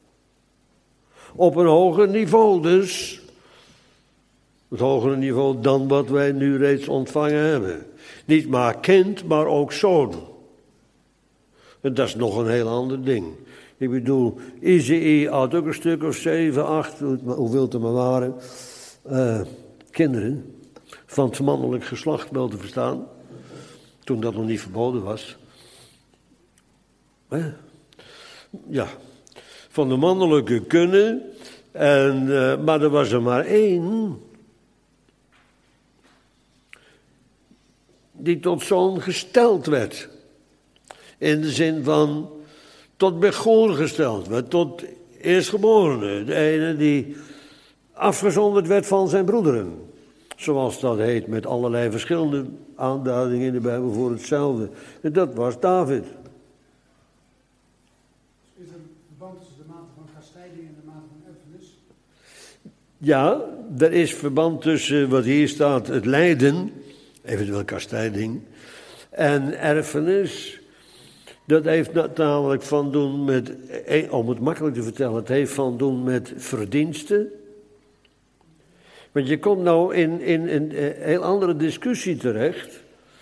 Op een hoger niveau dus. Het hogere niveau dan wat wij nu reeds ontvangen hebben. Niet maar kind, maar ook zoon. En dat is nog een heel ander ding. Ik bedoel, Isaïe had ook een stuk of zeven, acht, hoeveel het er maar waren, uh, kinderen van het mannelijk geslacht wel te verstaan. Toen dat nog niet verboden was. Eh? Ja, van de mannelijke kunnen, en, uh, maar er was er maar één die tot zoon gesteld werd. In de zin van tot begoor gesteld werd, tot eerstgeborene. De ene die afgezonderd werd van zijn broederen. Zoals dat heet met allerlei verschillende aanduidingen in de Bijbel voor hetzelfde. En dat was David. Is er een verband tussen de mate van kastijding en de mate van erfenis? Ja, er is verband tussen wat hier staat, het lijden, eventueel kastijding, en erfenis. Dat heeft namelijk van doen met, om het makkelijk te vertellen, het heeft van doen met verdiensten. Want je komt nou in, in, in een heel andere discussie terecht.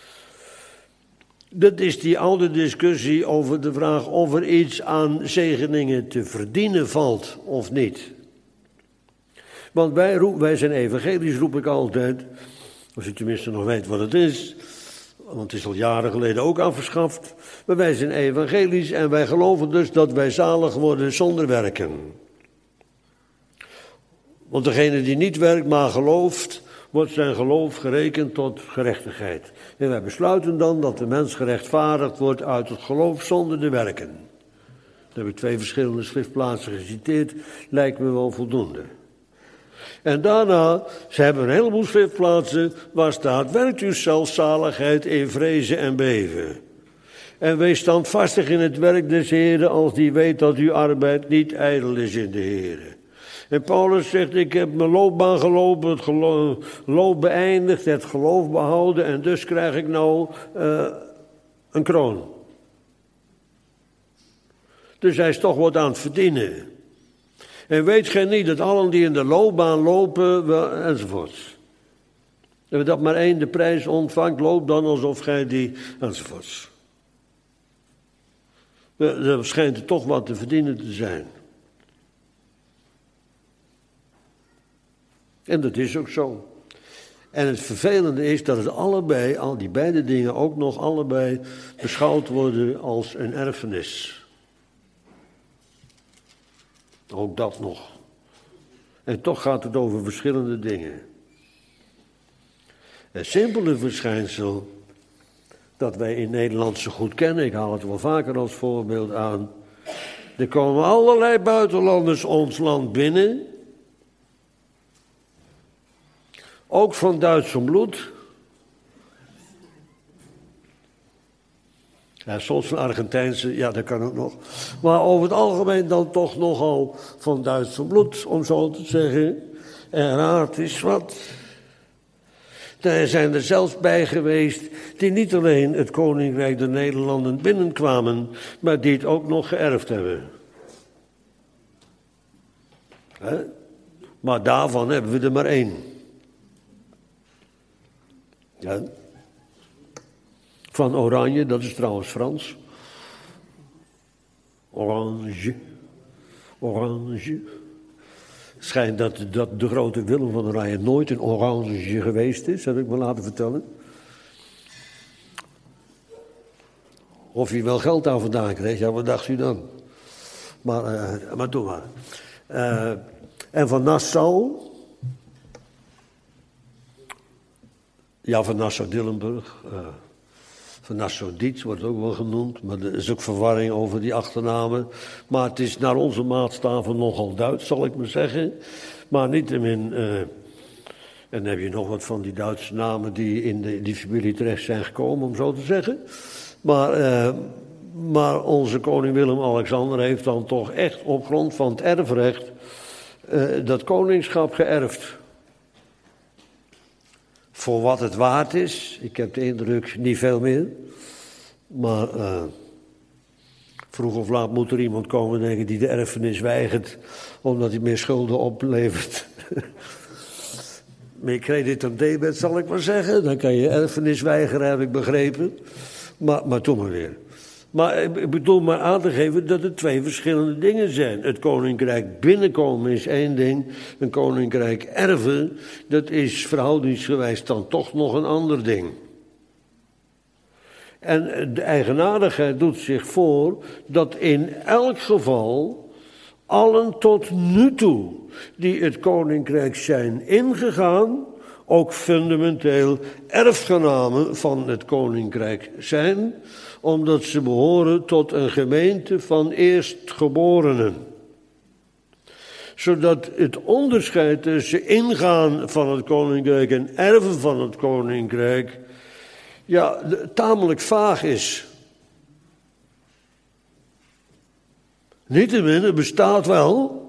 Dat is die oude discussie over de vraag of er iets aan zegeningen te verdienen valt of niet. Want wij, roep, wij zijn evangelisch, roep ik altijd, als u tenminste nog weet wat het is. Want het is al jaren geleden ook afgeschaft. Maar wij zijn evangelisch en wij geloven dus dat wij zalig worden zonder werken. Want degene die niet werkt, maar gelooft, wordt zijn geloof gerekend tot gerechtigheid. En wij besluiten dan dat de mens gerechtvaardigd wordt uit het geloof zonder de werken. Daar heb ik twee verschillende schriftplaatsen geciteerd, lijkt me wel voldoende. En daarna, ze hebben een heleboel schriftplaatsen waar staat, werkt uw zelfzaligheid in vrezen en beven. En wees standvastig in het werk des Heren, als die weet dat uw arbeid niet ijdel is in de Heren. En Paulus zegt, ik heb mijn loopbaan gelopen, het geloof, loop beëindigd, het geloof behouden en dus krijg ik nou uh, een kroon. Dus hij is toch wat aan het verdienen. En weet gij niet dat allen die in de loopbaan lopen, wel, enzovoorts. En dat maar één de prijs ontvangt, loop dan alsof gij die, enzovoorts. Er schijnt er toch wat te verdienen te zijn. En dat is ook zo. En het vervelende is dat het allebei, al die beide dingen ook nog allebei beschouwd worden als een erfenis. Ook dat nog. En toch gaat het over verschillende dingen. Een simpele verschijnsel dat wij in Nederland zo goed kennen, ik haal het wel vaker als voorbeeld aan. Er komen allerlei buitenlanders ons land binnen. Ook van Duits bloed. Ja, soms van Argentijnse, ja dat kan ook nog. Maar over het algemeen dan toch nogal van Duits bloed, om zo te zeggen. En raad is wat. Er zijn er zelfs bij geweest die niet alleen het Koninkrijk der Nederlanden binnenkwamen, maar die het ook nog geërfd hebben. He? Maar daarvan hebben we er maar één. Ja. Van Oranje, dat is trouwens Frans. Orange. Orange. Schijnt dat, dat de grote Willem van Oranje nooit een Orange geweest is, heb ik me laten vertellen. Of hij wel geld daar vandaan kreeg, ja, wat dacht u dan? Maar, uh, maar doe maar. Uh, en van Nassau. Ja, van Nassau-Dillenburg. Uh, van Nassau-Dietz wordt ook wel genoemd. Maar er is ook verwarring over die achternamen. Maar het is naar onze maatstaven nogal Duits, zal ik maar zeggen. Maar niettemin. Uh, en dan heb je nog wat van die Duitse namen die in de, die familie terecht zijn gekomen, om zo te zeggen. Maar, uh, maar onze koning Willem-Alexander heeft dan toch echt op grond van het erfrecht uh, dat koningschap geërfd. Voor wat het waard is, ik heb de indruk niet veel meer. Maar uh, vroeg of laat moet er iemand komen denken die de erfenis weigert, omdat hij meer schulden oplevert. Meer credit en debet, zal ik maar zeggen. Dan kan je erfenis weigeren, heb ik begrepen. Maar, maar toen maar weer. Maar ik bedoel maar aan te geven dat het twee verschillende dingen zijn. Het koninkrijk binnenkomen is één ding. Een koninkrijk erven, dat is verhoudingsgewijs dan toch nog een ander ding. En de eigenaardigheid doet zich voor dat in elk geval allen tot nu toe die het koninkrijk zijn ingegaan, ook fundamenteel erfgenamen van het koninkrijk zijn, omdat ze behoren tot een gemeente van eerstgeborenen. Zodat het onderscheid tussen ingaan van het koninkrijk en erven van het koninkrijk, ja, tamelijk vaag is. Niettemin, het bestaat wel.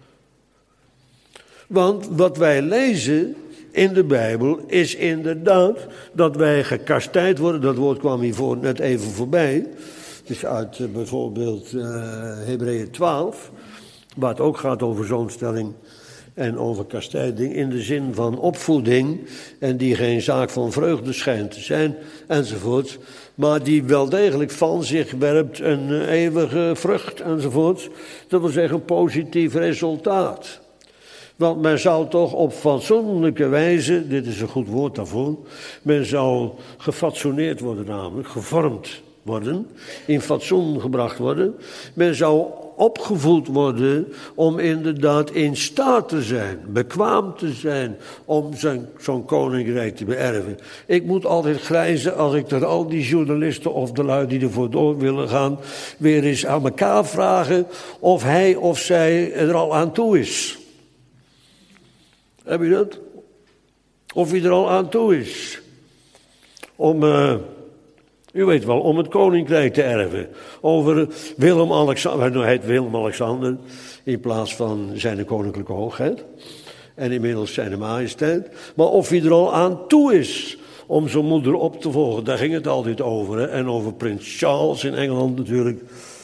Want wat wij lezen in de Bijbel is inderdaad dat wij gekastijd worden. Dat woord kwam hiervoor net even voorbij. Dus uit uh, bijvoorbeeld uh, Hebreeën twaalf, waar het ook gaat over zoonstelling en over kastijding in de zin van opvoeding, en die geen zaak van vreugde schijnt te zijn, enzovoort, maar die wel degelijk van zich werpt een uh, eeuwige vrucht, enzovoort. Dat wil zeggen een positief resultaat. Want men zou toch op fatsoenlijke wijze, dit is een goed woord daarvoor, men zou gefatsoeneerd worden namelijk, gevormd worden, in fatsoen gebracht worden. Men zou opgevoed worden om inderdaad in staat te zijn, bekwaam te zijn om zijn, zo'n koninkrijk te beërven. Ik moet altijd grijzen als ik er al die journalisten of de lui die ervoor door willen gaan, weer eens aan elkaar vragen of hij of zij er al aan toe is. Heb je dat? Of hij er al aan toe is. Om, uh, u weet wel, om het koninkrijk te erven. Over Willem-Alexander, hij heet Willem-Alexander in plaats van zijn koninklijke hoogheid. En inmiddels zijn majesteit. Maar of hij er al aan toe is om zijn moeder op te volgen, daar ging het altijd over. Hè? En over prins Charles in Engeland natuurlijk.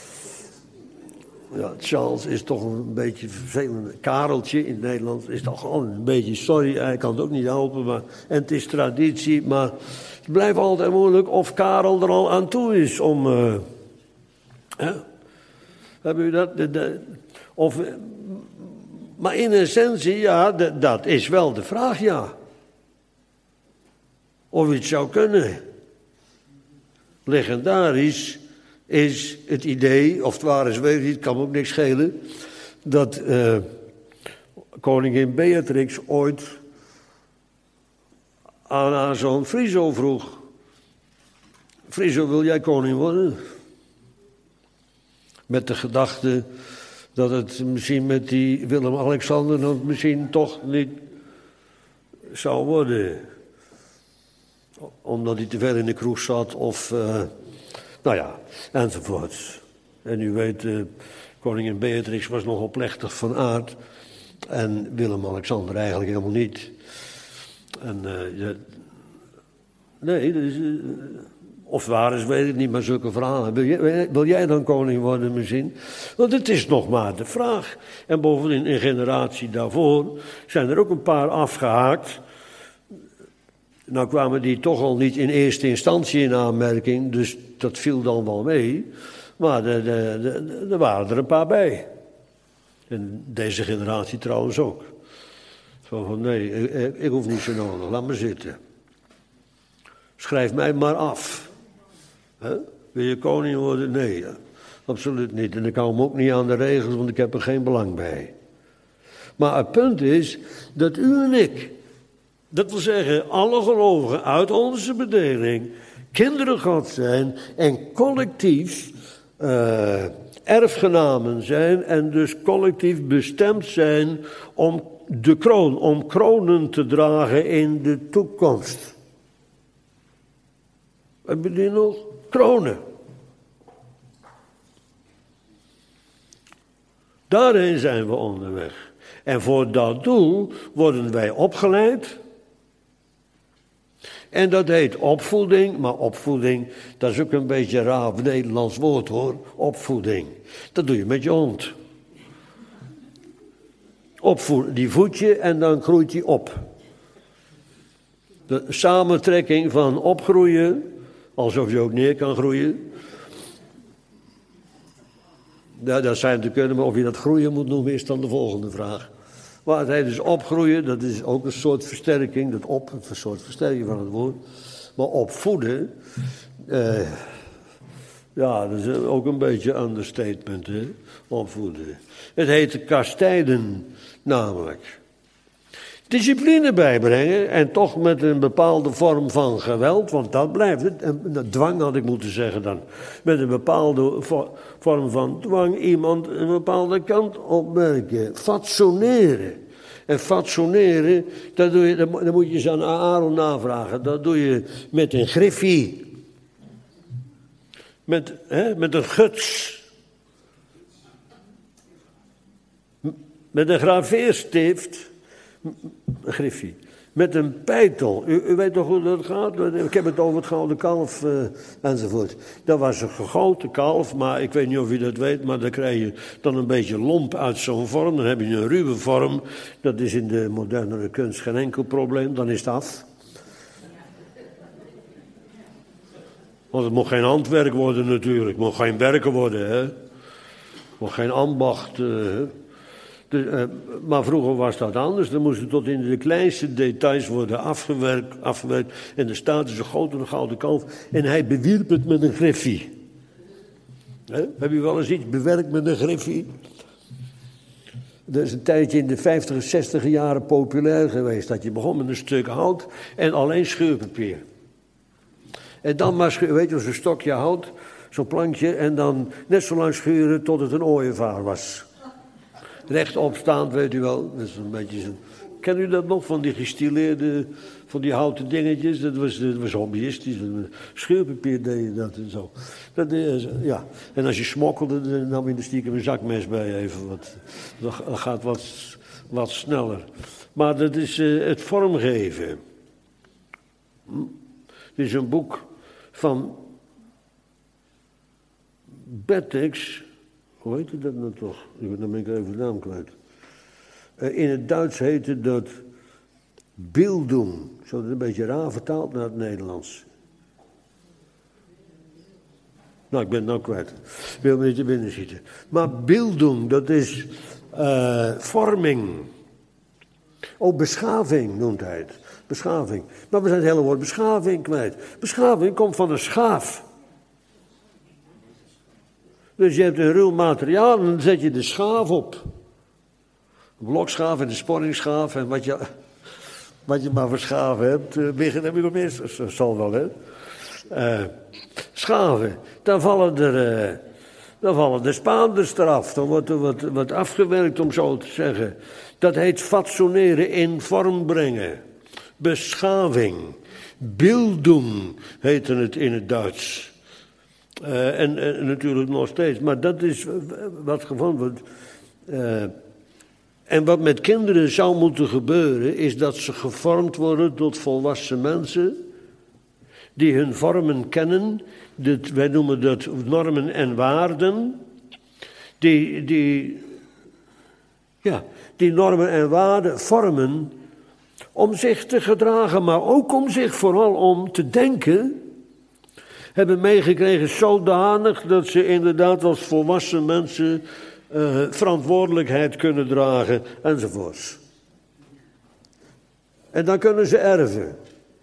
Ja, Charles is toch een beetje vervelend. Kareltje in Nederland is toch al een beetje, sorry, hij kan het ook niet helpen. Maar, en het is traditie, maar het blijft altijd moeilijk of Karel er al aan toe is om... Uh, hè? Hebben u dat? De, de, of, maar in essentie, ja, de, dat is wel de vraag, ja. Of het zou kunnen. Legendarisch is het idee, of het waar is, weet ik niet, kan me ook niks schelen, dat uh, koningin Beatrix ooit aan haar zoon Friso vroeg: Friso, wil jij koning worden? Met de gedachte dat het misschien met die Willem-Alexander dan misschien toch niet zou worden. Omdat hij te ver in de kroeg zat of... Uh, Nou ja, enzovoort. En u weet, uh, koningin Beatrix was nogal plechtig van aard. En Willem-Alexander eigenlijk helemaal niet. En, uh, ja, nee, dus, uh, of waar is, weet ik niet, maar zulke verhalen. Wil jij, wil jij dan koning worden misschien? Want het is nog maar de vraag. En bovendien, in generatie daarvoor zijn er ook een paar afgehaakt. Nou kwamen die toch al niet in eerste instantie in aanmerking, dus dat viel dan wel mee. Maar er waren er een paar bij. En deze generatie trouwens ook. Zo van, nee, ik, ik hoef niet zo nodig, laat me zitten. Schrijf mij maar af. He? Wil je koning worden? Nee, absoluut niet. En ik hou me ook niet aan de regels, want ik heb er geen belang bij. Maar het punt is dat u en ik, dat wil zeggen, alle gelovigen uit onze bedeling, kinderen Gods zijn en collectief uh, erfgenamen zijn en dus collectief bestemd zijn om de kroon, om kronen te dragen in de toekomst. Hebben jullie nog? Kronen. Daarheen zijn we onderweg. En voor dat doel worden wij opgeleid. En dat heet opvoeding, maar opvoeding, dat is ook een beetje een raar Nederlands woord hoor, opvoeding. Dat doe je met je hond. Opvoed, die voed je en dan groeit die op. De samentrekking van opgroeien, alsof je ook neer kan groeien. Ja, dat zijn te kunnen, maar of je dat groeien moet noemen is dan de volgende vraag. Maar het heet dus opgroeien, dat is ook een soort versterking, dat op, een soort versterking van het woord. Maar opvoeden, eh, ja, dat is ook een beetje een understatement, hè, opvoeden. Het heet kastijden, namelijk. Discipline bijbrengen en toch met een bepaalde vorm van geweld, want dat blijft het. En dwang had ik moeten zeggen dan. Met een bepaalde vorm van dwang iemand een bepaalde kant opmerken. Fatsoeneren. En fatsoeneren, dat, doe je, dat moet je eens aan Aaron navragen. Dat doe je met een griffie. Met, hè, met een guts. Met een graveerstift. Een griffie. Met een peitel. U, u weet toch hoe dat gaat? Ik heb het over het gouden kalf uh, enzovoort. Dat was een gegoten kalf, maar ik weet niet of u dat weet, maar dan krijg je dan een beetje lomp uit zo'n vorm. Dan heb je een ruwe vorm. Dat is in de modernere kunst geen enkel probleem. Dan is het af. Want het mocht geen handwerk worden natuurlijk. Het mocht geen werken worden, hè. Het mocht geen ambacht. Uh, De, uh, maar vroeger was dat anders. Dan moesten tot in de kleinste details worden afgewerkt. afgewerkt en er staat dus een grote gouden kalf. En hij bewierp het met een griffie. He? Heb je wel eens iets bewerkt met een griffie? Dat is een tijdje in de vijftiger, zestiger jaren populair geweest. Dat je begon met een stuk hout en alleen scheurpapier. En dan maar, weet je, zo'n stokje hout, zo'n plankje. En dan net zo lang schuren tot het een ooievaar was. Rechtop staand, weet u wel. Dat is een beetje zo. Ken u dat nog, van die gestileerde, van die houten dingetjes? Dat was, dat was hobbyistisch. Scheurpapier deed je dat en zo. Dat is, ja. En als je smokkelde, dan nam je er stiekem een zakmes bij even. Wat, dat gaat wat, wat sneller. Maar dat is uh, het vormgeven. Het is een boek van Bettex. Hoe heette dat nou toch? Dan ben ik even de naam kwijt. Uh, in het Duits heette dat Bildung. Zo dat een beetje raar vertaald naar het Nederlands. Nou, ik ben het nou kwijt. Ik wil me niet te binnen schieten. Maar Bildung, dat is uh, vorming. Oh, beschaving noemt hij het. Beschaving. Maar we zijn het hele woord beschaving kwijt. Beschaving komt van een schaaf. Dus je hebt een ruw materiaal en dan zet je de schaaf op. Een blokschaaf en een sporringschaaf en wat je, wat je maar voor schaven hebt. Uh, Biggen heb ik nog meer, dat zal wel, hè. Uh, schaven, dan vallen er, uh, dan vallen de spaanders eraf. Dan wordt er wat, wat afgewerkt, om zo te zeggen. Dat heet fatsoeneren, in vorm brengen. Beschaving. Bildung heette het in het Duits. Uh, en, en natuurlijk nog steeds. Maar dat is wat gevonden wordt. Uh, en wat met kinderen zou moeten gebeuren, is dat ze gevormd worden tot volwassen mensen. Die hun vormen kennen. Dit, wij noemen dat normen en waarden. Die, die, ja, die normen en waarden vormen om zich te gedragen, maar ook om zich vooral om te denken, hebben meegekregen zodanig dat ze inderdaad als volwassen mensen uh, verantwoordelijkheid kunnen dragen enzovoorts. En dan kunnen ze erven.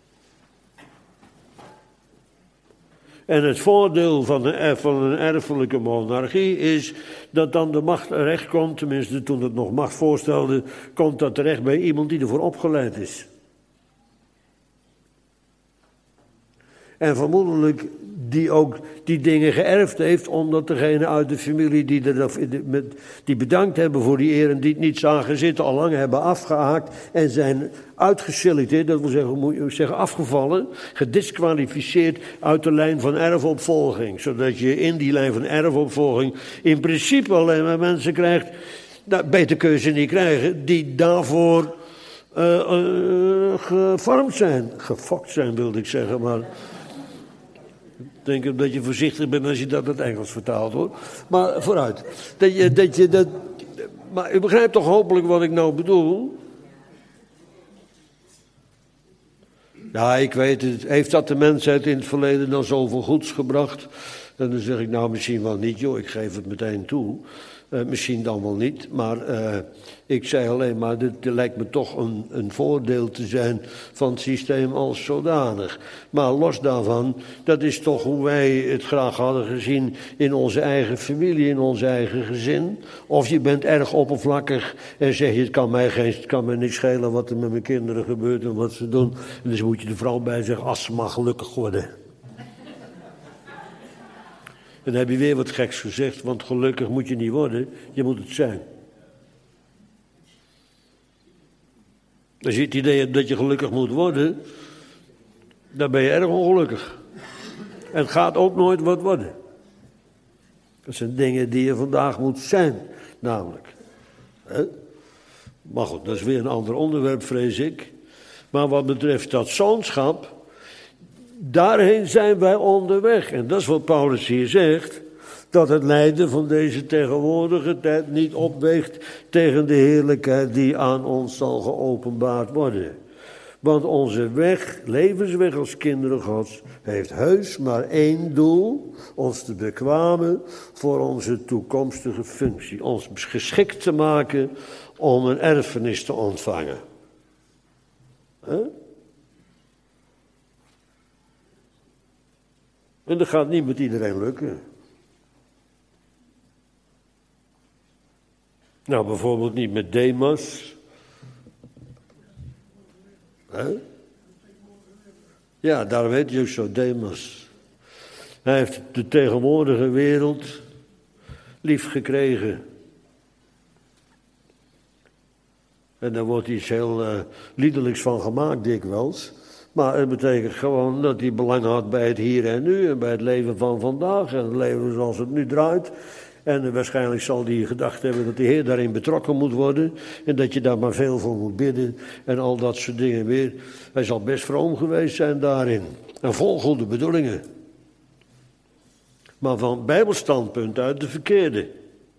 En het voordeel van een, van een erfelijke monarchie is dat dan de macht terecht komt, tenminste toen het nog macht voorstelde, komt dat terecht bij iemand die ervoor opgeleid is. En vermoedelijk die ook die dingen geërfd heeft, omdat degene uit de familie die, er, die bedankt hebben voor die eer en die het niet zagen zitten, al lang hebben afgehaakt en zijn uitgeselecteerd, dat wil zeggen, moet je zeggen afgevallen, gedisqualificeerd uit de lijn van erfopvolging. Zodat je in die lijn van erfopvolging in principe alleen maar mensen krijgt, nou, beter kun je ze niet krijgen, die daarvoor uh, uh, gevormd zijn. Gefokt zijn wilde ik zeggen, maar ik denk dat je voorzichtig bent als je dat in het Engels vertaalt, hoor. Maar vooruit. Dat je, dat je dat, maar u begrijpt toch hopelijk wat ik nou bedoel? Ja, ik weet het. Heeft dat de mensheid in het verleden dan zoveel goeds gebracht? En dan zeg ik, nou misschien wel niet, joh, ik geef het meteen toe. Uh, misschien dan wel niet, maar uh, ik zei alleen maar, dit, dit lijkt me toch een, een voordeel te zijn van het systeem als zodanig. Maar los daarvan, dat is toch hoe wij het graag hadden gezien in onze eigen familie, in ons eigen gezin. Of je bent erg oppervlakkig en zeg je, het kan mij, geen, het kan mij niet schelen wat er met mijn kinderen gebeurt en wat ze doen. En dus moet je er vooral bij zeggen, als ze maar gelukkig worden. En dan heb je weer wat geks gezegd, want gelukkig moet je niet worden, je moet het zijn. Als je het idee hebt dat je gelukkig moet worden, dan ben je erg ongelukkig. En het gaat ook nooit wat worden. Dat zijn dingen die je vandaag moet zijn, namelijk. He? Maar goed, dat is weer een ander onderwerp, vrees ik. Maar wat betreft dat zoonschap, daarheen zijn wij onderweg. En dat is wat Paulus hier zegt, dat het lijden van deze tegenwoordige tijd niet opweegt tegen de heerlijkheid die aan ons zal geopenbaard worden. Want onze weg, levensweg als kinderen Gods, heeft heus maar één doel: ons te bekwamen voor onze toekomstige functie. Ons geschikt te maken om een erfenis te ontvangen. Huh? En dat gaat niet met iedereen lukken. Nou, bijvoorbeeld niet met Demas. Huh? Ja, daarom heet hij ook zo, Demas. Hij heeft de tegenwoordige wereld lief gekregen. En daar wordt iets heel uh, liederlijks van gemaakt, dikwijls. Maar het betekent gewoon dat hij belang had bij het hier en nu en bij het leven van vandaag en het leven zoals het nu draait. En waarschijnlijk zal hij gedacht hebben dat de Heer daarin betrokken moet worden en dat je daar maar veel voor moet bidden en al dat soort dingen weer. Hij zal best vroom geweest zijn daarin en vol goede bedoelingen. Maar van Bijbelstandpunt uit de verkeerde.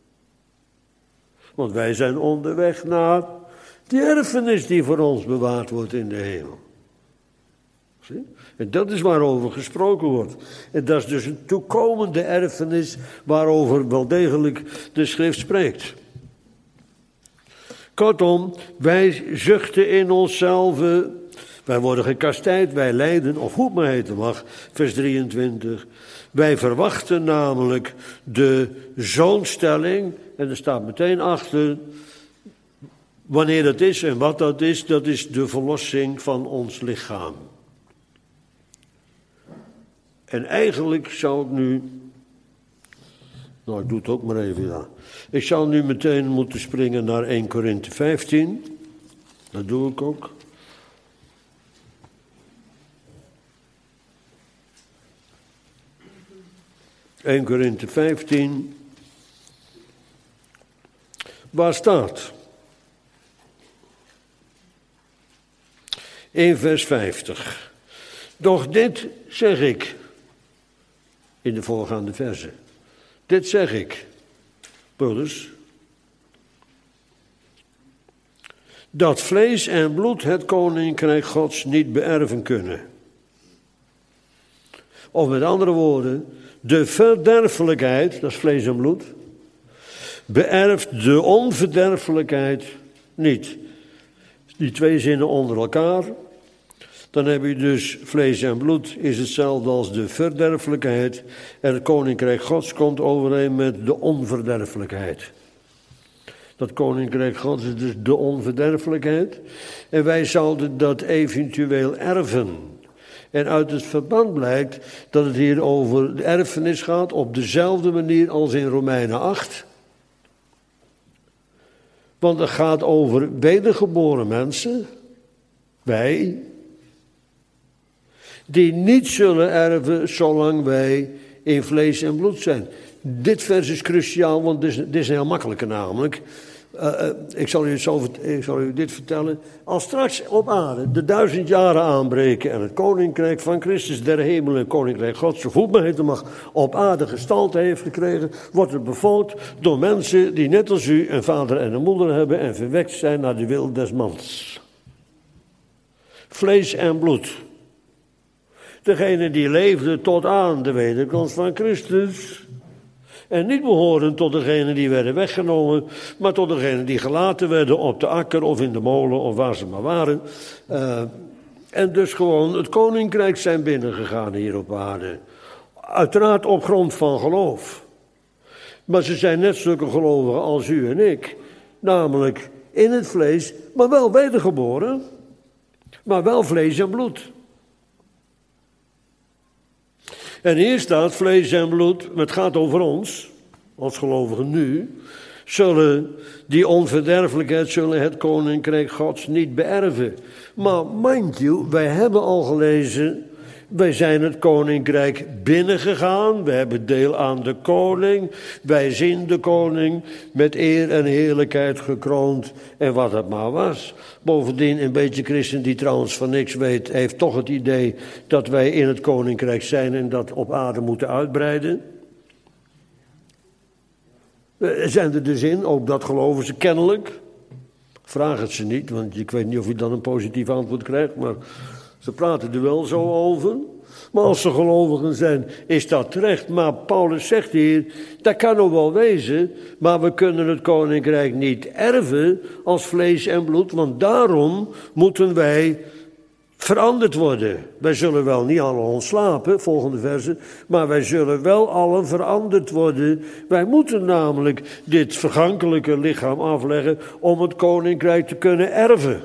Want wij zijn onderweg naar die erfenis die voor ons bewaard wordt in de hemel. Zie? En dat is waarover gesproken wordt. En dat is dus een toekomende erfenis waarover wel degelijk de schrift spreekt. Kortom, wij zuchten in onszelf, wij worden gekastijd, wij lijden, of hoe het maar heten mag, vers drieëntwintig. Wij verwachten namelijk de zoonstelling, en er staat meteen achter, wanneer dat is en wat dat is, dat is de verlossing van ons lichaam. En eigenlijk zou ik nu, nou ik doe het ook maar even, ja. Ik zou nu meteen moeten springen naar Eerste Korinthe vijftien. Dat doe ik ook. Eerste Korinthe vijftien. Waar staat? In vers vijftig. Doch dit zeg ik. In de voorgaande verse. Dit zeg ik, broeders. Dat vlees en bloed het koninkrijk Gods niet beërven kunnen. Of met andere woorden, de verderfelijkheid, dat is vlees en bloed, beërft de onverderfelijkheid niet. Die twee zinnen onder elkaar. Dan heb je dus vlees en bloed is hetzelfde als de verderfelijkheid. En het koninkrijk Gods komt overeen met de onverderfelijkheid. Dat koninkrijk Gods is dus de onverderfelijkheid. En wij zouden dat eventueel erven. En uit het verband blijkt dat het hier over de erfenis gaat op dezelfde manier als in Romeinen acht. Want het gaat over wedergeboren mensen. Wij. Die niet zullen erven zolang wij in vlees en bloed zijn. Dit vers is cruciaal, want dit is, dit is een heel makkelijke namelijk. Uh, uh, ik, zal u zo, ik zal u dit vertellen. Als straks op aarde de duizend jaren aanbreken en het koninkrijk van Christus der hemel en koninkrijk Gods, zo goed maar het mag, op aarde gestalte heeft gekregen, wordt het bevolkt door mensen die net als u een vader en een moeder hebben en verwekt zijn naar de wil des mans. Vlees en bloed. Degene die leefde tot aan de wederkomst van Christus. En niet behoren tot degenen die werden weggenomen, maar tot degenen die gelaten werden op de akker of in de molen of waar ze maar waren. Uh, en dus gewoon het koninkrijk zijn binnengegaan hier op aarde. Uiteraard op grond van geloof. Maar ze zijn net zulke gelovigen als u en ik. Namelijk in het vlees, maar wel wedergeboren. Maar wel vlees en bloed. En hier staat vlees en bloed, het gaat over ons, als gelovigen nu, zullen die onverderfelijkheid, zullen het koninkrijk Gods niet beërven. Maar mind you, wij hebben al gelezen, wij zijn het koninkrijk binnengegaan, we hebben deel aan de koning, wij zien de koning met eer en heerlijkheid gekroond en wat het maar was. Bovendien, een beetje christen die trouwens van niks weet, heeft toch het idee dat wij in het koninkrijk zijn en dat op aarde moeten uitbreiden. We zijn er dus in, ook dat geloven ze kennelijk. Vraag het ze niet, want ik weet niet of je dan een positief antwoord krijgt, maar ze praten er wel zo over. Maar als ze gelovigen zijn, is dat terecht. Maar Paulus zegt hier, dat kan nog wel wezen, maar we kunnen het koninkrijk niet erven als vlees en bloed, want daarom moeten wij veranderd worden. Wij zullen wel niet allen ontslapen, volgende verse, maar wij zullen wel allen veranderd worden. Wij moeten namelijk dit vergankelijke lichaam afleggen om het koninkrijk te kunnen erven.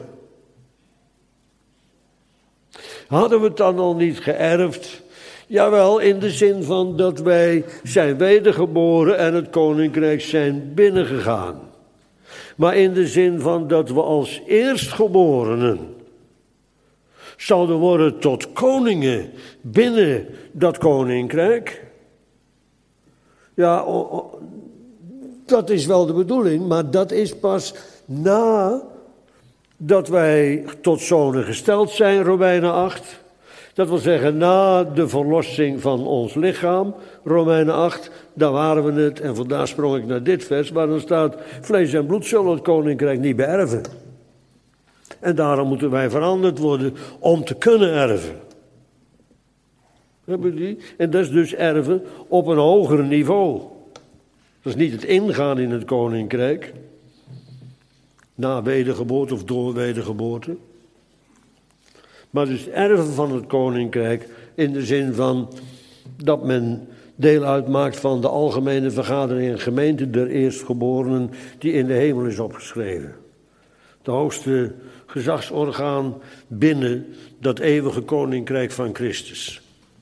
Hadden we het dan al niet geërfd? Jawel, in de zin van dat wij zijn wedergeboren en het koninkrijk zijn binnengegaan. Maar in de zin van dat we als eerstgeborenen zouden worden tot koningen binnen dat koninkrijk. Ja, dat is wel de bedoeling, maar dat is pas na dat wij tot zonen gesteld zijn, Romeinen acht. Dat wil zeggen, na de verlossing van ons lichaam, Romeinen acht, daar waren we het. En vandaar sprong ik naar dit vers, waar dan staat, vlees en bloed zullen het koninkrijk niet beërven. En daarom moeten wij veranderd worden om te kunnen erven. Hebben die? En dat is dus erven op een hoger niveau. Dat is niet het ingaan in het koninkrijk. Na wedergeboorte of door wedergeboorte. Maar dus erven van het koninkrijk in de zin van dat men deel uitmaakt van de algemene vergadering en gemeente der eerstgeborenen die in de hemel is opgeschreven. De hoogste gezagsorgaan binnen dat eeuwige koninkrijk van Christus.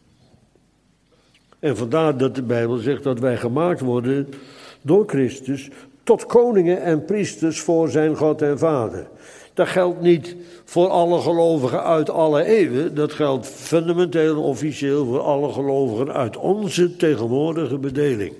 En vandaar dat de Bijbel zegt dat wij gemaakt worden door Christus tot koningen en priesters voor zijn God en Vader. Dat geldt niet voor alle gelovigen uit alle eeuwen. Dat geldt fundamenteel en officieel voor alle gelovigen uit onze tegenwoordige bedeling.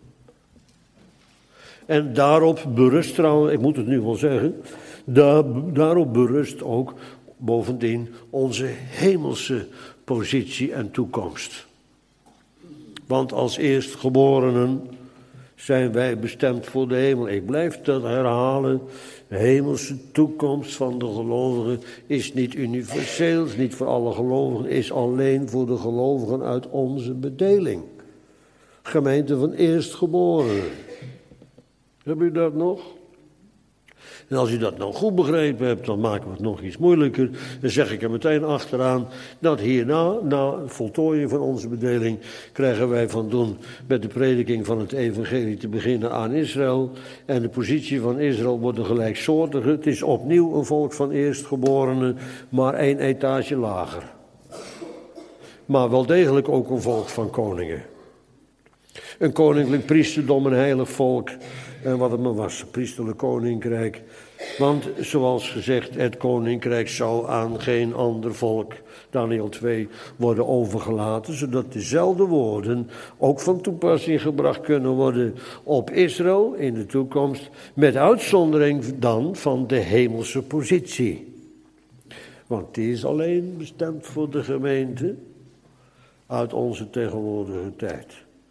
En daarop berust trouwens, ik moet het nu wel zeggen, daar, daarop berust ook bovendien onze hemelse positie en toekomst. Want als eerstgeborenen zijn wij bestemd voor de hemel. Ik blijf dat herhalen. De hemelse toekomst van de gelovigen is niet universeel, is niet voor alle gelovigen, is alleen voor de gelovigen uit onze bedeling. Gemeente van eerstgeborenen. Heb u dat nog? En als u dat nou goed begrepen hebt, dan maken we het nog iets moeilijker. Dan zeg ik er meteen achteraan dat hierna, na voltooiing van onze bedeling, krijgen wij van doen met de prediking van het evangelie te beginnen aan Israël. En de positie van Israël wordt een gelijksoortige. Het is opnieuw een volk van eerstgeborenen, maar één etage lager. Maar wel degelijk ook een volk van koningen. Een koninklijk priesterdom, een heilig volk. En wat het maar was, een priesterlijk koninkrijk. Want zoals gezegd, het koninkrijk zou aan geen ander volk, Daniel twee, worden overgelaten. Zodat dezelfde woorden ook van toepassing gebracht kunnen worden op Israël in de toekomst. Met uitzondering dan van de hemelse positie. Want die is alleen bestemd voor de gemeente uit onze tegenwoordige tijd.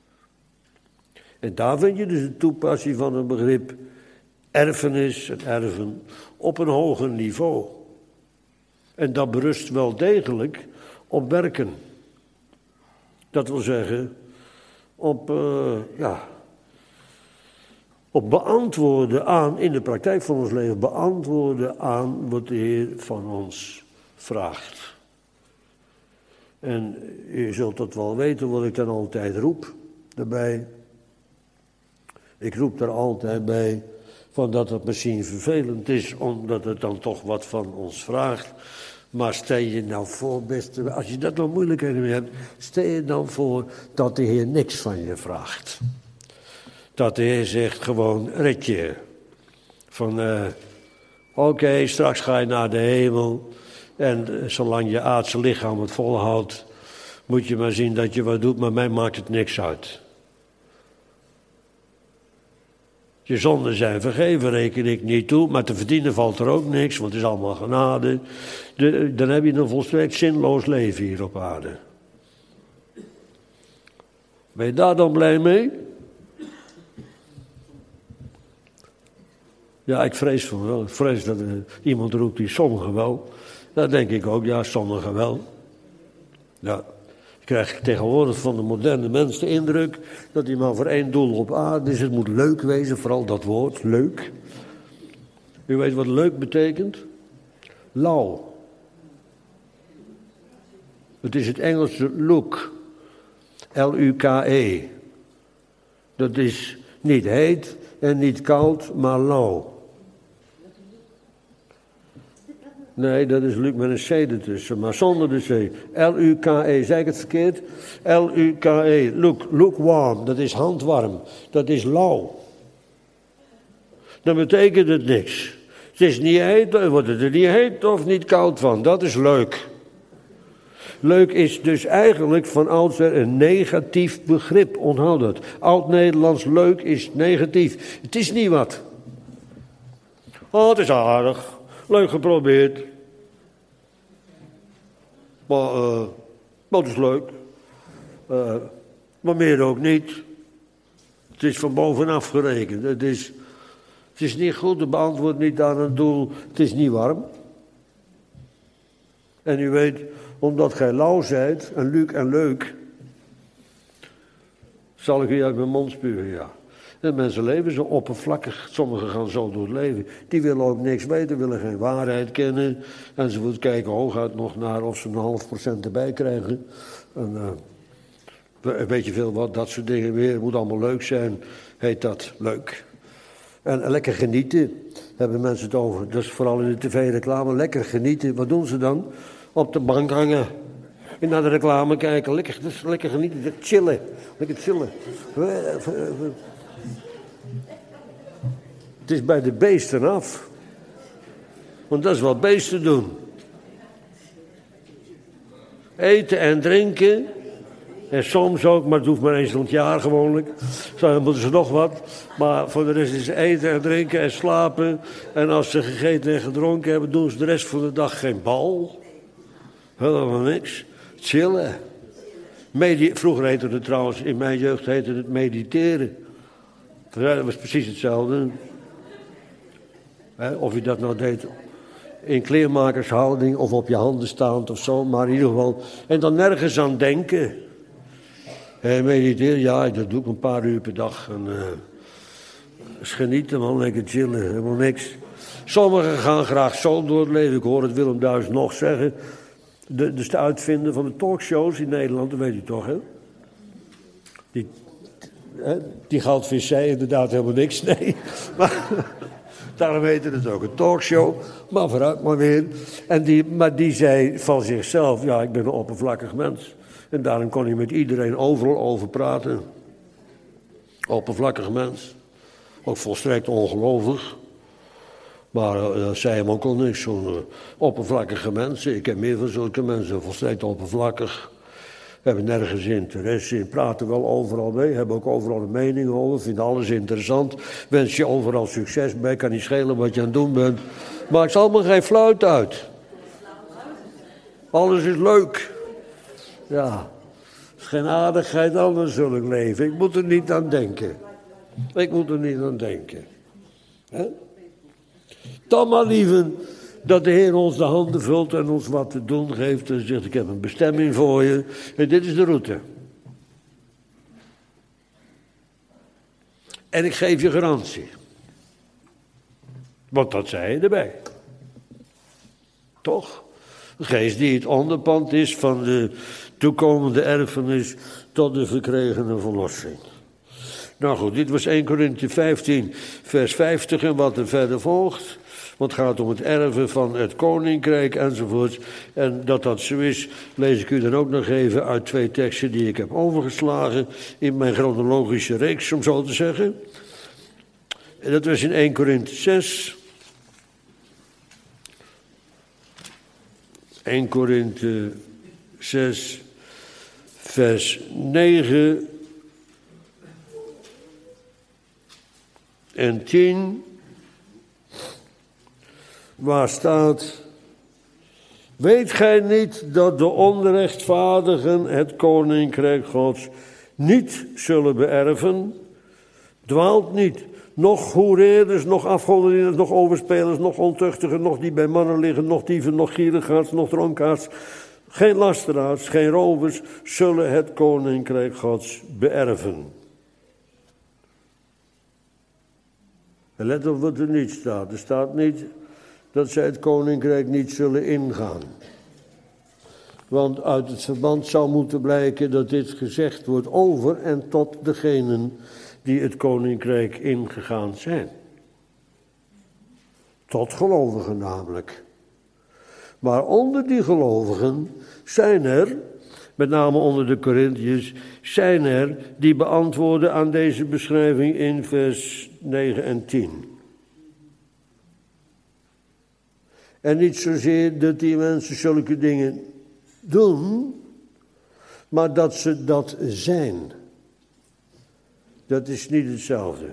En daar vind je dus de toepassing van het begrip erfenis, het erven, op een hoger niveau. En dat berust wel degelijk op werken. Dat wil zeggen, op, uh, ja, op beantwoorden aan, in de praktijk van ons leven, beantwoorden aan wat de Heer van ons vraagt. En je zult dat wel weten wat ik dan altijd roep daarbij. Ik roep er altijd bij van dat het misschien vervelend is, omdat het dan toch wat van ons vraagt. Maar stel je nou voor, beste, als je dat nog moeilijkheden mee hebt, stel je dan voor dat de Heer niks van je vraagt. Dat de Heer zegt gewoon, red je. Van, uh, oké, okay, straks ga je naar de hemel. En uh, zolang je aardse lichaam het volhoudt, moet je maar zien dat je wat doet, maar mij maakt het niks uit. Je zonden zijn vergeven, reken ik niet toe, maar te verdienen valt er ook niks, want het is allemaal genade. De, dan heb je een volstrekt zinloos leven hier op aarde. Ben je daar dan blij mee? Ja, ik vrees van wel. Ik vrees dat uh, iemand roept die sommigen wel. Dat denk ik ook, ja, sommigen wel. Ja. Ik krijg tegenwoordig van de moderne mens de indruk dat hij maar voor één doel op aarde is. Het moet leuk wezen, vooral dat woord, leuk. U weet wat leuk betekent? Lauw. Het is het Engelse look. L U K E. Dat is niet heet en niet koud, maar lauw. Nee, dat is Luc met een C ertussen, maar zonder de C. L U K E, zei ik het verkeerd? L U K E, look, lukewarm, dat is handwarm, dat is lauw. Dan betekent het niks. Het is niet heet, dan wordt het er niet heet of niet koud van, dat is leuk. Leuk is dus eigenlijk van oudsher een negatief begrip, onthoud dat. Oud-Nederlands leuk is negatief, het is niet wat. Oh, het is aardig. Leuk geprobeerd. Maar, uh, dat is leuk. Uh, maar meer ook niet. Het is van bovenaf gerekend. Het is, het is niet goed, de beantwoord niet aan een doel. Het is niet warm. En u weet, omdat gij lauw zijt, en Luc en leuk, zal ik u uit mijn mond spugen, ja. En mensen leven zo oppervlakkig, sommigen gaan zo door het leven. Die willen ook niks weten, willen geen waarheid kennen. En ze moeten kijken hooguit nog naar of ze een half procent erbij krijgen. En, uh, weet je veel wat, dat soort dingen weer. Het moet allemaal leuk zijn, heet dat leuk. En lekker genieten, hebben mensen het over. Dat is vooral in de tv-reclame, lekker genieten. Wat doen ze dan? Op de bank hangen. En naar de reclame kijken, lekker, dus lekker genieten, chillen. Lekker chillen. Het is bij de beesten af. Want dat is wat beesten doen. Eten en drinken. En soms ook, maar het hoeft maar eens in het jaar gewoonlijk. Zo, dan moeten ze nog wat. Maar voor de rest is het eten en drinken en slapen. En als ze gegeten en gedronken hebben, doen ze de rest van de dag geen bal. Helemaal niks. Chillen. Medi- Vroeger heette het trouwens, in mijn jeugd heette het mediteren. Dat was precies hetzelfde. Of je dat nou deed in kleermakershouding of op je handen staand of zo, maar in ieder geval. En dan nergens aan denken. En mediteren, ja, dat doe ik een paar uur per dag. En, uh, eens genieten, man, lekker chillen, helemaal niks. Sommigen gaan graag zo door het leven. Ik hoor het Willem Duis nog zeggen. De, dus de uitvinder van de talkshows in Nederland, dat weet u toch, hè? Die, hè? Die goudvis zei inderdaad helemaal niks, nee. Maar daarom heette het ook een talkshow. Maar vooruit maar weer. En die, maar die zei van zichzelf, ja, ik ben een oppervlakkig mens. En daarom kon hij met iedereen overal over praten. Oppervlakkig mens. Ook volstrekt ongelovig. Maar uh, dat zei hem ook al niks, zo'n uh, oppervlakkige mensen. Ik heb meer van zulke mensen, volstrekt oppervlakkig. Hebben nergens interesse in, praten wel overal mee, hebben ook overal een mening over, vinden alles interessant. Wens je overal succes bij, kan niet schelen wat je aan het doen bent. Maakt allemaal geen fluit uit. Alles is leuk. Ja, het is geen aardigheid anders zulk leven. Ik moet er niet aan denken. Ik moet er niet aan denken. Hè? Dan maar liever dat de Heer ons de handen vult en ons wat te doen geeft. En zegt, ik heb een bestemming voor je. En dit is de route. En ik geef je garantie. Want dat zei je erbij. Toch? Een geest die het onderpand is van de toekomende erfenis tot de verkregene verlossing. Nou goed, dit was Eerste Korinthe vijftien, vers vijftig en wat er verder volgt. Want het gaat om het erven van het koninkrijk enzovoort. En dat dat zo is, lees ik u dan ook nog even uit twee teksten die ik heb overgeslagen in mijn chronologische reeks, om zo te zeggen. En dat was in Eerste Korinthe zes. Eerste Korinthe zes, vers negen en tien. Waar staat: weet gij niet dat de onrechtvaardigen het koninkrijk Gods niet zullen beërven? Dwaalt niet, nog hoereerders, nog afgodendieners, nog overspelers, nog ontuchtigen, nog die bij mannen liggen, nog dieven, nog gierigaards, nog dronkaards. Geen lasteraars, geen rovers zullen het koninkrijk Gods beërven. En let op wat er niet staat. Er staat niet dat zij het koninkrijk niet zullen ingaan. Want uit het verband zou moeten blijken dat dit gezegd wordt over en tot degenen die het koninkrijk ingegaan zijn. Tot gelovigen namelijk. Maar onder die gelovigen zijn er, met name onder de Korintiërs, zijn er die beantwoorden aan deze beschrijving in vers negen en tien. En niet zozeer dat die mensen zulke dingen doen, maar dat ze dat zijn. Dat is niet hetzelfde.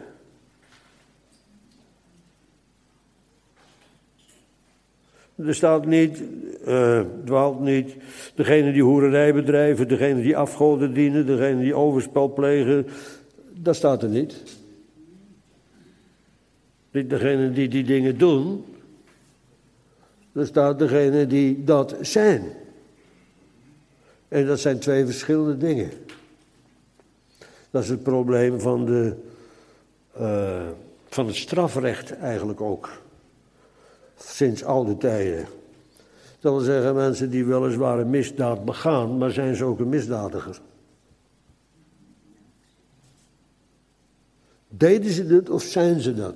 Er staat niet, uh, dwaalt niet, degene die hoererij bedrijven, degene die afgoden dienen, degene die overspel plegen, dat staat er niet. Niet degene die die dingen doen, er staat degene die dat zijn. En dat zijn twee verschillende dingen. Dat is het probleem van, de, uh, van het strafrecht eigenlijk ook. Sinds oude tijden. Dat wil zeggen, mensen die weliswaar een misdaad begaan, maar zijn ze ook een misdadiger? Deden ze dat of zijn ze dat?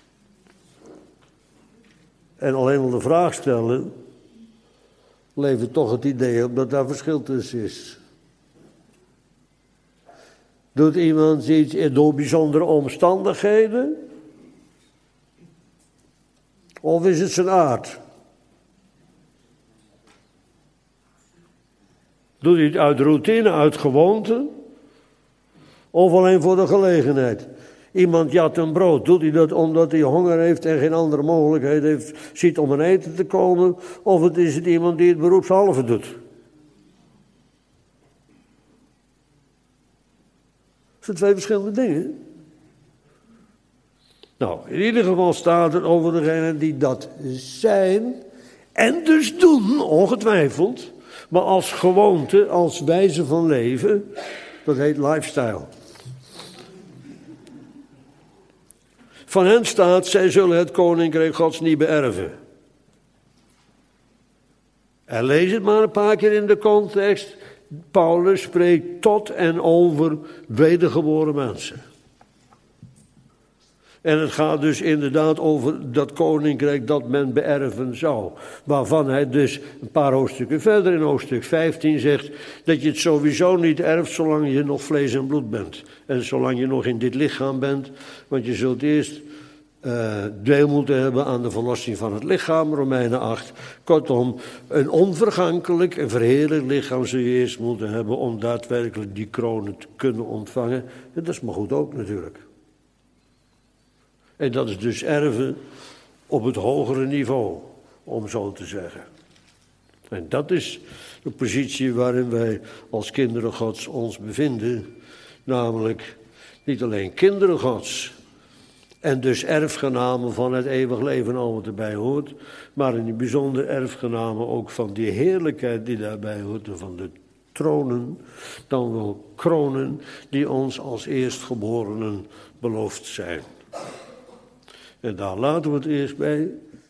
En alleen al de vraag stellen, levert toch het idee op dat daar verschil tussen is. Doet iemand iets door bijzondere omstandigheden? Of is het zijn aard? Doet hij het uit routine, uit gewoonte? Of alleen voor de gelegenheid? Iemand jat een brood. Doet hij dat omdat hij honger heeft en geen andere mogelijkheid heeft, ziet om aan eten te komen? Of het is het iemand die het beroepshalve doet? Dat zijn twee verschillende dingen. Nou, in ieder geval staat het over degenen die dat zijn en dus doen, ongetwijfeld, maar als gewoonte, als wijze van leven, dat heet lifestyle. Van hen staat, zij zullen het koninkrijk Gods niet beërven. En lees het maar een paar keer in de context. Paulus spreekt tot en over wedergeboren mensen. En het gaat dus inderdaad over dat koninkrijk dat men beërven zou. Waarvan hij dus een paar hoofdstukken verder in hoofdstuk vijftien zegt dat je het sowieso niet erft zolang je nog vlees en bloed bent. En zolang je nog in dit lichaam bent. Want je zult eerst uh, deel moeten hebben aan de verlossing van het lichaam, Romeinen acht. Kortom, een onvergankelijk en verheerlijk lichaam zul je eerst moeten hebben om daadwerkelijk die kronen te kunnen ontvangen. En dat is maar goed ook natuurlijk. En dat is dus erven op het hogere niveau, om zo te zeggen. En dat is de positie waarin wij als kinderen Gods ons bevinden. Namelijk niet alleen kinderen Gods en dus erfgenamen van het eeuwig leven, al wat erbij hoort. Maar in die bijzonder erfgenamen ook van die heerlijkheid die daarbij hoort en van de tronen, dan wel kronen die ons als eerstgeborenen beloofd zijn. En daar laten we het eerst bij.